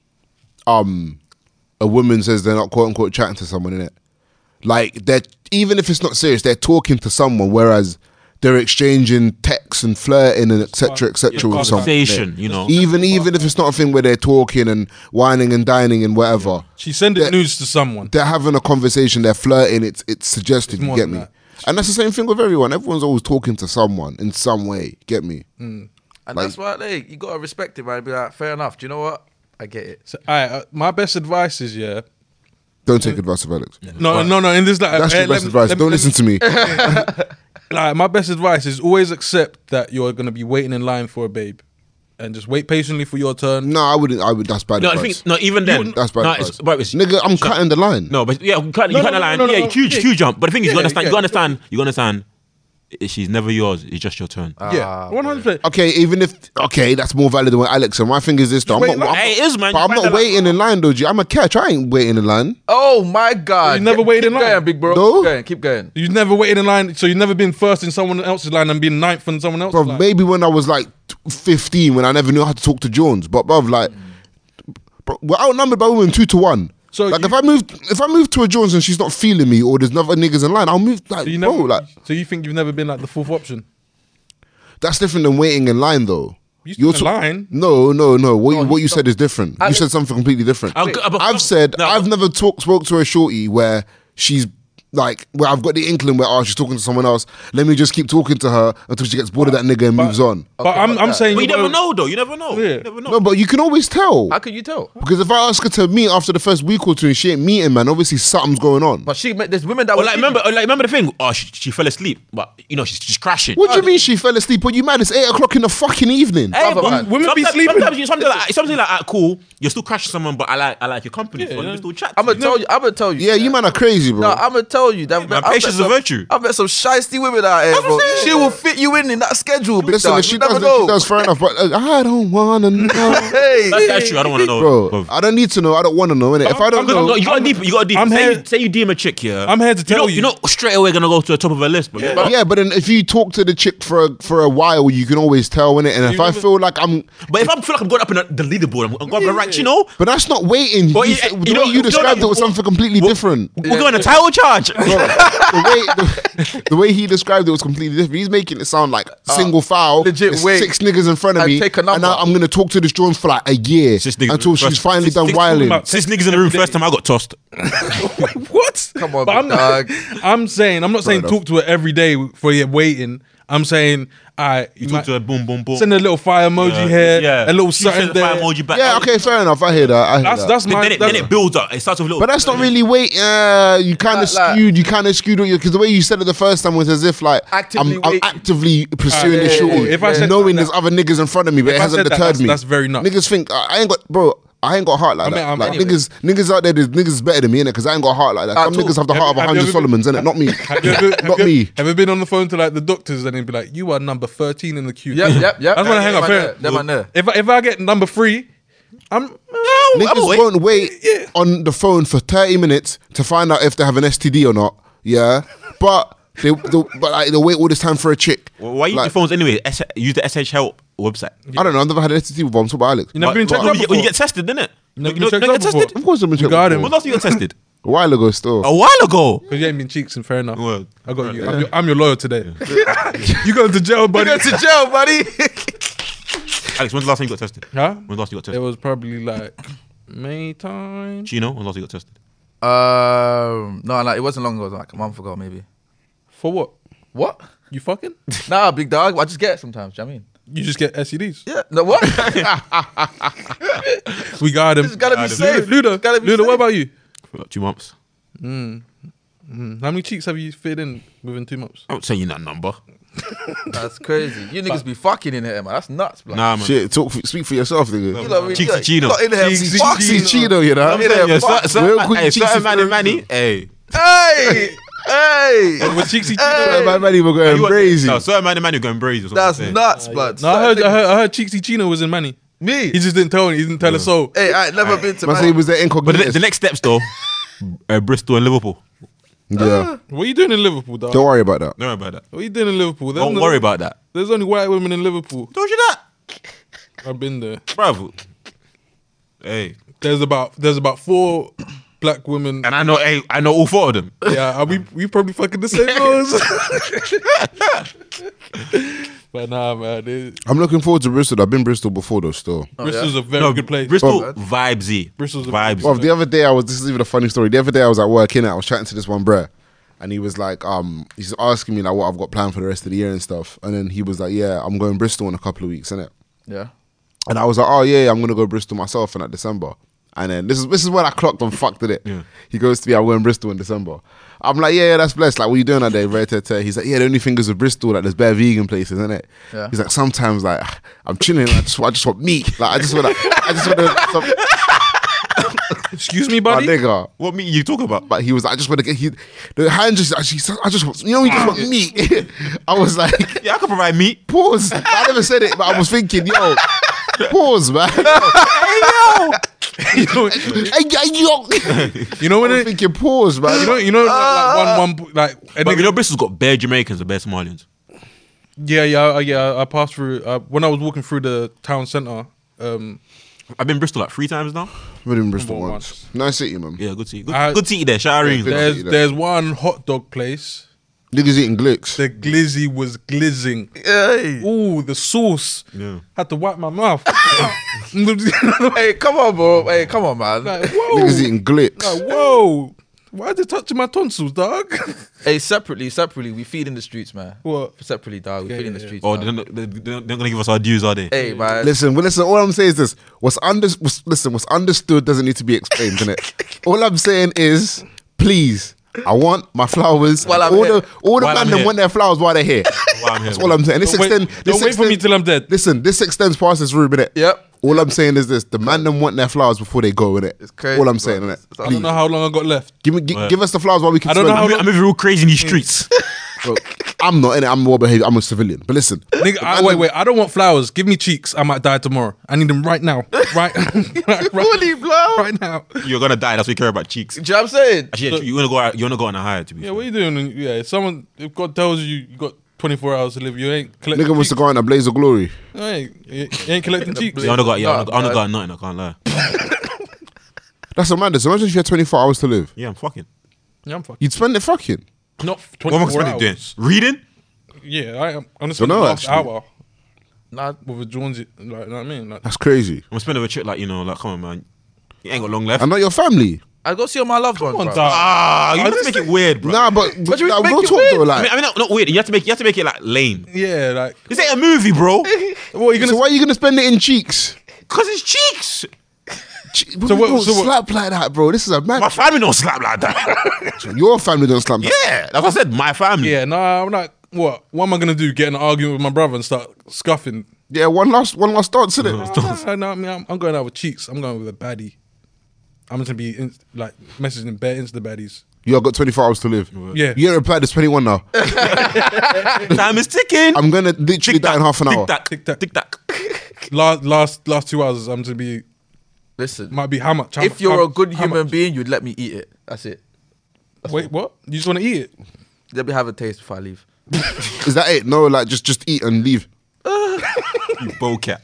um, a woman says they're not quote unquote chatting to someone, innit? Like they're even if it's not serious, they're talking to someone, whereas they're exchanging texts and flirting and etc etc with someone. Conversation, you know. Even even if it's not a thing where they're talking and whining and dining and whatever, She sending That- news to someone. they're having a conversation, they're flirting. It's it's suggestive. It's You more get than me? that. And that's the same thing with everyone. Everyone's always talking to someone in some way. Get me? And Like- that's why, like, you gotta respect it, man. Be like, fair enough. Do you know what? I get it. So, alright, uh, my best advice is yeah. Don't take advice of Alex. No, no, no. In this, like, That's eh, your let best me- advice. let me- Don't let listen to me. Like, my best advice is always accept that you're gonna be waiting in line for a babe, and just wait patiently for your turn. No, I wouldn't. I would. That's bad No, I advice. think no. Even then, That's bad no, advice. it's, but it's, Nigga, I'm cutting the line. No, but yeah, you can't, No, you no, can't no, line. no, no, yeah, no. huge, Yeah. huge jump. But the thing is, you Yeah, understand. yeah. You understand. You understand. i- She's never yours. It's just your turn. Yeah, Ah, one hundred percent. Okay, even if okay, that's more valid than what Alex said. My thing is this though. I'm wait not, in line. I'm, Hey, it is, man. but You I'm find not that, like, waiting in line though. G. I'm a catch. I ain't waiting in line. Oh my God. You never Keep- waited in keep line? going, big bro. No? Keep going. Keep going. You've never waited in line, so you've never been first in someone else's line and been ninth in someone else's Bro, line. maybe when I was like fifteen, when I never knew how to talk to Jones. But bro, like, bro, we're outnumbered by women two to one. So like you- if I moved, if I moved to a Jones and she's not feeling me, or there's other niggas in line, I'll move. Like, So you bro, never, like so you think you've never been like the fourth option? that's different than waiting in line though. You still in ta- line. No, no, no. What, you, what you stop. said is different. I- you said something completely different. I'll go- but- I've said no, I've never talked spoke to a shorty where she's like where I've got the inkling where oh she's talking to someone else. Let me just keep talking to her until she gets bored of that nigga and moves on. But Okay, I'm, fuck I'm that. saying But you you're never gonna- know, though. You never know. Yeah. You never know. No, but you can always tell. How can you tell? Because if I ask her to meet after the first week or two and she ain't meeting, man, obviously something's going on. But she, there's women that Well, will like remember, like remember the thing. Oh, she, she fell asleep, but you know she's just crashing. What do you mean she fell asleep? What you mad? It's eight o'clock in the fucking evening. Hey, Brother, but man. Women be sometimes- sleeping. Sometimes, you, sometimes like, something like that. Cool. You're still crashing someone, but I like I like your company. so yeah. let me still chat. I'm to gonna you. tell you. I'm gonna tell you. Yeah, you man are crazy, bro. No, I'm gonna tell you. That man, I've met patience is a some- virtue. I've met some shiesty women out here, bro. I'm saying. She will fit you in in that schedule, big Listen, dog. if she You does, never then she know. does, fair enough. But uh, I don't wanna know, Hey, That's, that's true. I don't want to know, bro. bruv. I don't need to know. I don't want to know. Innit? If I don't I'm gonna- know, you got deep. You got deep. I'm say, here- you, say you D M a chick here. I'm here to tell you. Know, you. You're not straight away gonna go to the top of her list, but yeah. yeah, but then if you talk to the chick for a, for a while, you can always tell, innit? And if I never- feel like I'm, But if I feel like I'm going up in the, the leaderboard, I'm, I'm going up the ranks, you know. but that's not waiting. But you, yeah, the you way know- you you know described that- it was something completely different. We're going to title charge. Bro, the way the, the way he described it was completely different. He's making it sound like single foul, legit there's wait. six niggas in front of And me, take a and number. now I'm gonna talk to this Jones for like a year Six niggas until she's first- finally six- done six whiling. about- Six niggas in the room first time I got tossed. What? Come on, But I'm, big dog. I'm saying, I'm not saying enough. talk to her every day for you waiting. I'm saying, I You talk to her, boom, boom, boom. send a little fire emoji Yeah, here, yeah. a little You something send the fire there. emoji back. Yeah, okay, fair enough. I hear that. I hear That's that. that's Then, my. then, it, that's, then it builds up. It starts with a little. But that's not really wait. Uh, you kind of Like- like- skewed. You kind of skewed because the way you said it the first time was as if like Actively I'm, I'm waiting. actively pursuing Ah, this yeah, shorty, yeah, yeah. If I said knowing that- there's other niggas in front of me, but if it I hasn't said that, deterred that's- me. that's very nuts. Niggas think I I ain't got, bro. I ain't got a heart like I mean, that. I'm- like anyway. niggas, niggas out there, there's niggas better than me, innit? Because I ain't got a heart like that. At Some all. niggas have the heart of a Have you hundred ever- Solomons, innit? Not me. Have you ever, have Not you, me. Have you been on the phone to like the doctors and they'd be like, "You are number thirteen in the queue." Yep, yep, yep. That's when I hang Them up. man Fair. there, them man there. If I, if I get number three, I'm. Niggas wait. won't wait on the phone for thirty minutes to find out if they have an S T D or not. Yeah, but they, they but like they wait all this time for a chick. Well, why use Like, your phones anyway? S- use the S H Help website. I don't know. I've never had an S T D before. I'm talking about Alex. You never But- been checked but out when you, before. when you get tested, didn't it? You never You been don't- checked don't out get before? tested? Of course, I've been You checked got before. him. When last you got tested? A while ago, still. A while ago. Because you ain't been cheeks and fair enough. Well, I got you. I'm your, I'm your lawyer today. You going to jail, buddy? Go to jail, buddy. Alex, when's the last time you got tested? Huh? When's the last time you got It tested? was probably like May time. Chino, when's the last time you got tested? Um, no, like it wasn't long ago. It was like a month ago, maybe. For what? What? You fucking? Nah, big dog. I just get it sometimes. Do you know what I mean? You just get S T Ds. Yeah. No, what? We got him. It's gotta be Luda, safe. Luda, It's gotta be Luda, safe. what about you? For like two months. Mm. How many cheeks have you fit in within two months? I won't tell you that number. That's crazy. You niggas be fucking in here, man. That's nuts, bro. Nah, man. Shit, talk. For, speak for yourself, nigga. You know, Cheeksy you Chino. Not in here. Cheeksy Foxy Cheeksy Chino, you know. I'm in there. Yeah, fuck- certain, certain, Real man, quick hey, cheeky certain man and story. manny. Hey. Hey, hey. With cheeksy Hey. Chino. My man, even going You want- crazy. No, certain man and manny going brazy. That's nuts, blood. No, I heard, I heard, I heard Cheeksy Chino was in Manny. Me. He just didn't tell me. He didn't tell us so. Hey, I ain't never been to Man, man. say he was there But incognito. the, the next steps though, uh, Bristol and Liverpool. Yeah. What are you doing in Liverpool, dog? Don't worry about that. Don't worry about that. What are you doing in Liverpool? There's Don't no- worry about that. There's only white women in Liverpool. Told you that, I've been there. bravo. Hey, There's about there's about four black women. and I know, hey, I know all four of them. Yeah, are we we probably fucking the same hoes. But nah, man. It, I'm looking forward to Bristol. I've been Bristol before though. Still. Bristol's a very No, good place. Bristol Oh. vibesy. Bristol's a- vibes. Well, the other day I was. This is even a funny story. The other day I was at work, innit? I was chatting to this one bruh, and he was like, um, he's asking me like what I've got planned for the rest of the year and stuff. And then he was like, yeah, I'm going Bristol in a couple of weeks, innit? Yeah. And I was like, oh yeah, yeah, I'm gonna go Bristol myself in like December. And then this is this is when I clocked and fucked with it. Yeah. He goes to me, I'm going Bristol in December. I'm like, yeah, yeah, that's blessed. Like, what you doing that day? Very tete. He's like, yeah, the only thing is with Bristol, like, there's bare vegan places, isn't it? Yeah. He's like, sometimes, like, I'm chilling, I just, I just want meat. Like, I just want, I just want to, Excuse me, my buddy. nigga. What meat you talk about? But he was like, I just want to get, he, the hand just, actually, I just want, you know, you just want meat. I was like, Yeah, I can provide meat. pause. I never said it, but I was thinking, yo, pause, man. you know, Hey, hey, yo. you know when I was it, thinking, pause, man. you know, you know, like one, one, like, a But nigga- you know, Bristol's got bare Jamaicans and bare Somalians. yeah, yeah, uh, yeah. I passed through uh, when I was walking through the town centre. Um, I've been Bristol like three times now. I've been in Bristol Number once. Nice city, man. Yeah, good to see. Good, I- good to eat there. Shout out Yeah, Reams. good. there's see that. there's one hot dog place. Niggas eating glicks. The glizzy was glizzing. Hey. Ooh, the sauce. Yeah. Had to wipe my mouth. Hey, come on, bro. Hey, come on, man. Like, whoa. Niggas eating glicks. Like, whoa. Why is it touching my tonsils, dog? Hey, separately, separately, we feed in the streets, man. What? Separately, dog. We Yeah, feed in yeah, the yeah. streets. Oh, man. they're not, they're, they're not gonna give us our dues, are they? Hey, man. Listen, well, listen. All I'm saying is this: what's under, what's, listen, what's understood doesn't need to be explained, innit? All I'm saying is, please, I want my flowers. While I'm all here. the all the While I'm man them here. want their flowers while they're here. While I'm here, That's all I'm saying. This Don't wait- extend. don't this wait for me extend- till I'm dead. Listen, this extends past this room, innit? Yep. All I'm saying is this: the man them want their flowers before they go, innit? It's crazy, All I'm bro. saying, innit? It's- I don't know how long I got left. Give me, gi- Right. give us the flowers while we can. I don't know spend how them. I'm moving real crazy in these streets. Bro, I'm not in it. I'm well behaved. I'm a civilian. But listen, Nigga, I, wait, wait. I don't want flowers. Give me cheeks. I might die tomorrow. I need them right now. Right, right, right, Fully, blow. right now. You're gonna die. That's what you care about cheeks. Do you know what I'm saying? Actually, yeah, you wanna go out. You wanna go on a higher to be. Yeah, fair. what are you doing? Yeah, if someone, if God tells you you got twenty-four hours to live, you ain't collecting nigga wants to cheeks. go out in a blaze of glory. You ain't, you ain't collecting cheeks. Yeah, I wanna go. Yeah, I wanna, I wanna Nah, go out nothing. I can't lie. That's a madness. Imagine if you had twenty-four hours to live. Yeah, I'm fucking. Yeah, I'm fucking. You'd spend it fucking. Not What am I twenty-four supposed to hours. do? Reading? Yeah, I am. I'm gonna spend Dunno, the last actually. hour Nah, with a Jonesy. Like, you know what I mean? Like, That's crazy. I'm gonna spend with a chick like you know, like come on, man. You ain't got long left. And not your family. I go see all my loved ones, on, bro. dog. Ah, you have to make it weird, bro. Nah, but, but do you like, make real it talk weird? though, I like. mean, I mean, not, not weird. You have to make. You have to make it like lame. yeah, like. This ain't a movie, bro. What are you so gonna? why are you gonna spend it in cheeks? Cause it's cheeks. Che- So so what- don't so what- slap like that, bro. This is a man. My family don't slap like that. Your family don't slap. Like Yeah, like I said, my family. Yeah, nah. I'm like, what? What am I gonna do? Get in an argument with my brother and start scuffing? yeah, one last, one last dance, innit? Nah, nah, I mean, I'm, I'm going out with cheeks. I'm going with a baddie. I'm just gonna be in, like messaging bare insta baddies. You got twenty-four hours to live. Yeah. You ain't replied. It's twenty-one now. Time is ticking. I'm gonna literally die in half an hour. Tick tack, Tick tack. tick tack. Last, last, last two hours. I'm gonna be. Listen, Might be how much? How, if you're how, a good how human much? being, you'd let me eat it. That's it. Wait, what? You just want to eat it? Let me have a taste before I leave. Is that it? No, like just just eat and leave. You bowcat.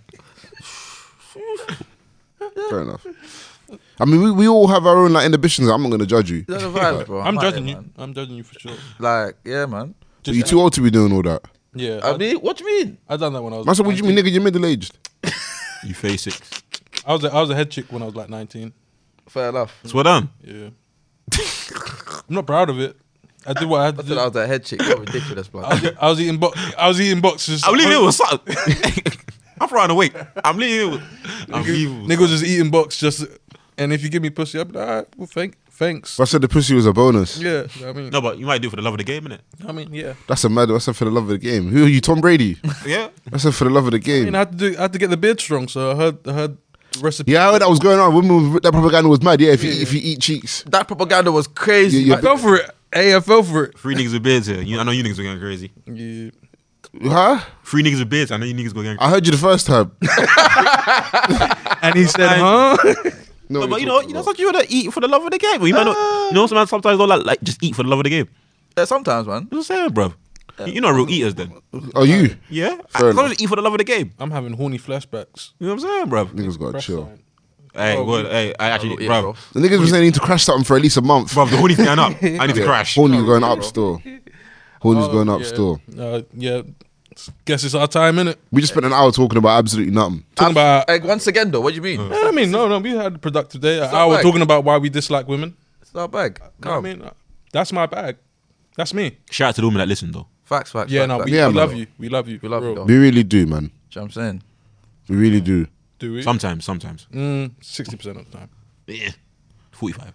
Fair enough. I mean, we, we all have our own like inhibitions. I'm not gonna judge you. That's the vibes, bro. I'm out judging here, you. man. I'm judging you for sure. Like, yeah, man. But you're too old to be doing all that. Yeah, I I, mean, what do you mean? I done that when I was. Man, so what do you mean, nigga? You're middle aged. You face it. I was a, I was a head chick when I was like nineteen. Fair enough. That's what done. Yeah. I'm not proud of it. I did what I had to I do. thought I was a head chick. You're ridiculous, I blood. was, I was eating bo- I was eating boxes. I'm leaving it with something. I'm throwing away. I'm leaving it with. I'm leaving. Niggas just eating box just, and if you give me pussy, I'll be like, all right, well, thank, thanks. I said the pussy was a bonus. Yeah, I mean, No, but you might do it for the love of the game, innit? I mean, yeah. That's a mad. I said for the love of the game. Who are you, Tom Brady? Yeah. I said for the love of the I game. mean, I had to do, I had to get the beard strong, so I heard, I heard the recipe. Yeah, I heard that was going on. Women, that propaganda was mad. Yeah, if you if you eat cheeks, That propaganda was crazy. Yeah, yeah. I fell for it. Hey, I fell for it. Three niggas with beards here. You, I know you niggas are going crazy. Yeah. huh? Three niggas with beards. I know you niggas go going crazy. I heard you the first time. And he said, huh? No, No, but you know, you know, sometimes you wanna eat for the love of the game. You might not, you know, some man sometimes don't like, like just eat for the love of the game. Yeah, sometimes, man. You know what I'm saying, bro? You're not real eaters then. Are you? Yeah, Fair I enough. just eat for the love of the game. I'm having horny flashbacks. You know what I'm saying, bro? Niggas got to Breast chill. sign. Hey, Oh, well, we- hey, I actually, Yeah, bro, bro. The niggas was saying they need to crash something for at least a month. bro, the horny's going up. I need to crash. Horny's going up still. Horny's Oh, going up yeah. still. Uh, yeah. Guess it's our time, innit? We just spent an hour talking about absolutely nothing. Talking about. Like, once again, though, what do you mean? I mean, no, no, we had a productive day. not I was bad. talking about why we dislike women. It's not bag. No, I mean, uh, that's my bag. That's me. Shout out to the women that listen though. Facts, facts. Yeah, facts, no, facts. we, Yeah, we man. love you. We love you. We love for you, real. though. We really do, man. Do you know what I'm saying? We really do. Do we? Sometimes, sometimes. Mm, sixty percent of the time. Yeah, forty-five.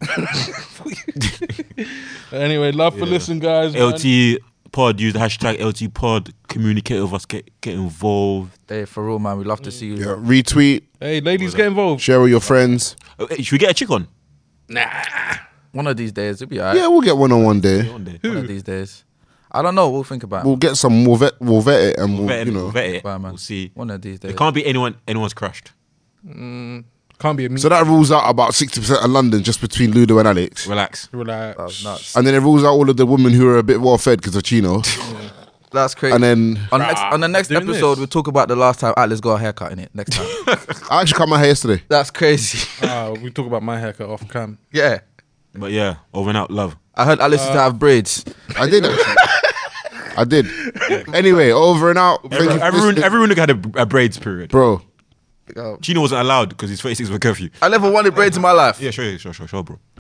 Anyway, love for listening, guys. man. L T pod. Use the hashtag L T pod. Communicate with us. Get get involved. Hey, for real, man. We love to see you. Yeah, retweet, Hey, ladies, get involved. share with your friends. Oh, hey, should we get a chick on? One of these days, it'll be alright. Yeah, we'll get one on one day. One day. One of these days. I don't know. We'll think about it. We'll get some. We'll vet. We'll vet it, and we'll, Vet it, you know. vet it. Bye, man. We'll see. One of these days. It can't be anyone. Anyone's crushed. Can't be a me. So that rules out about sixty percent of London just between Ludo and Alex, Relax. Relax. That was nuts. and then it rules out all of the women who are a bit well fed because of Chino, That's crazy. and then on, next, on the next Doing episode, this. we'll talk about the last time Atlas got a haircut in it. Next time. I actually cut my hair yesterday. That's crazy. Ah, we talk about my haircut off cam. Yeah. But yeah, over and out. Love. I heard Alice used to have braids. I did actually. I did. Anyway, over and out. Thank you for Everyone, listening. everyone had a, a braids period. Bro, Oh. Chino wasn't allowed because he's thirty-six with curfew. I never wanted braids in my life. Yeah, sure, sure, sure, sure, bro.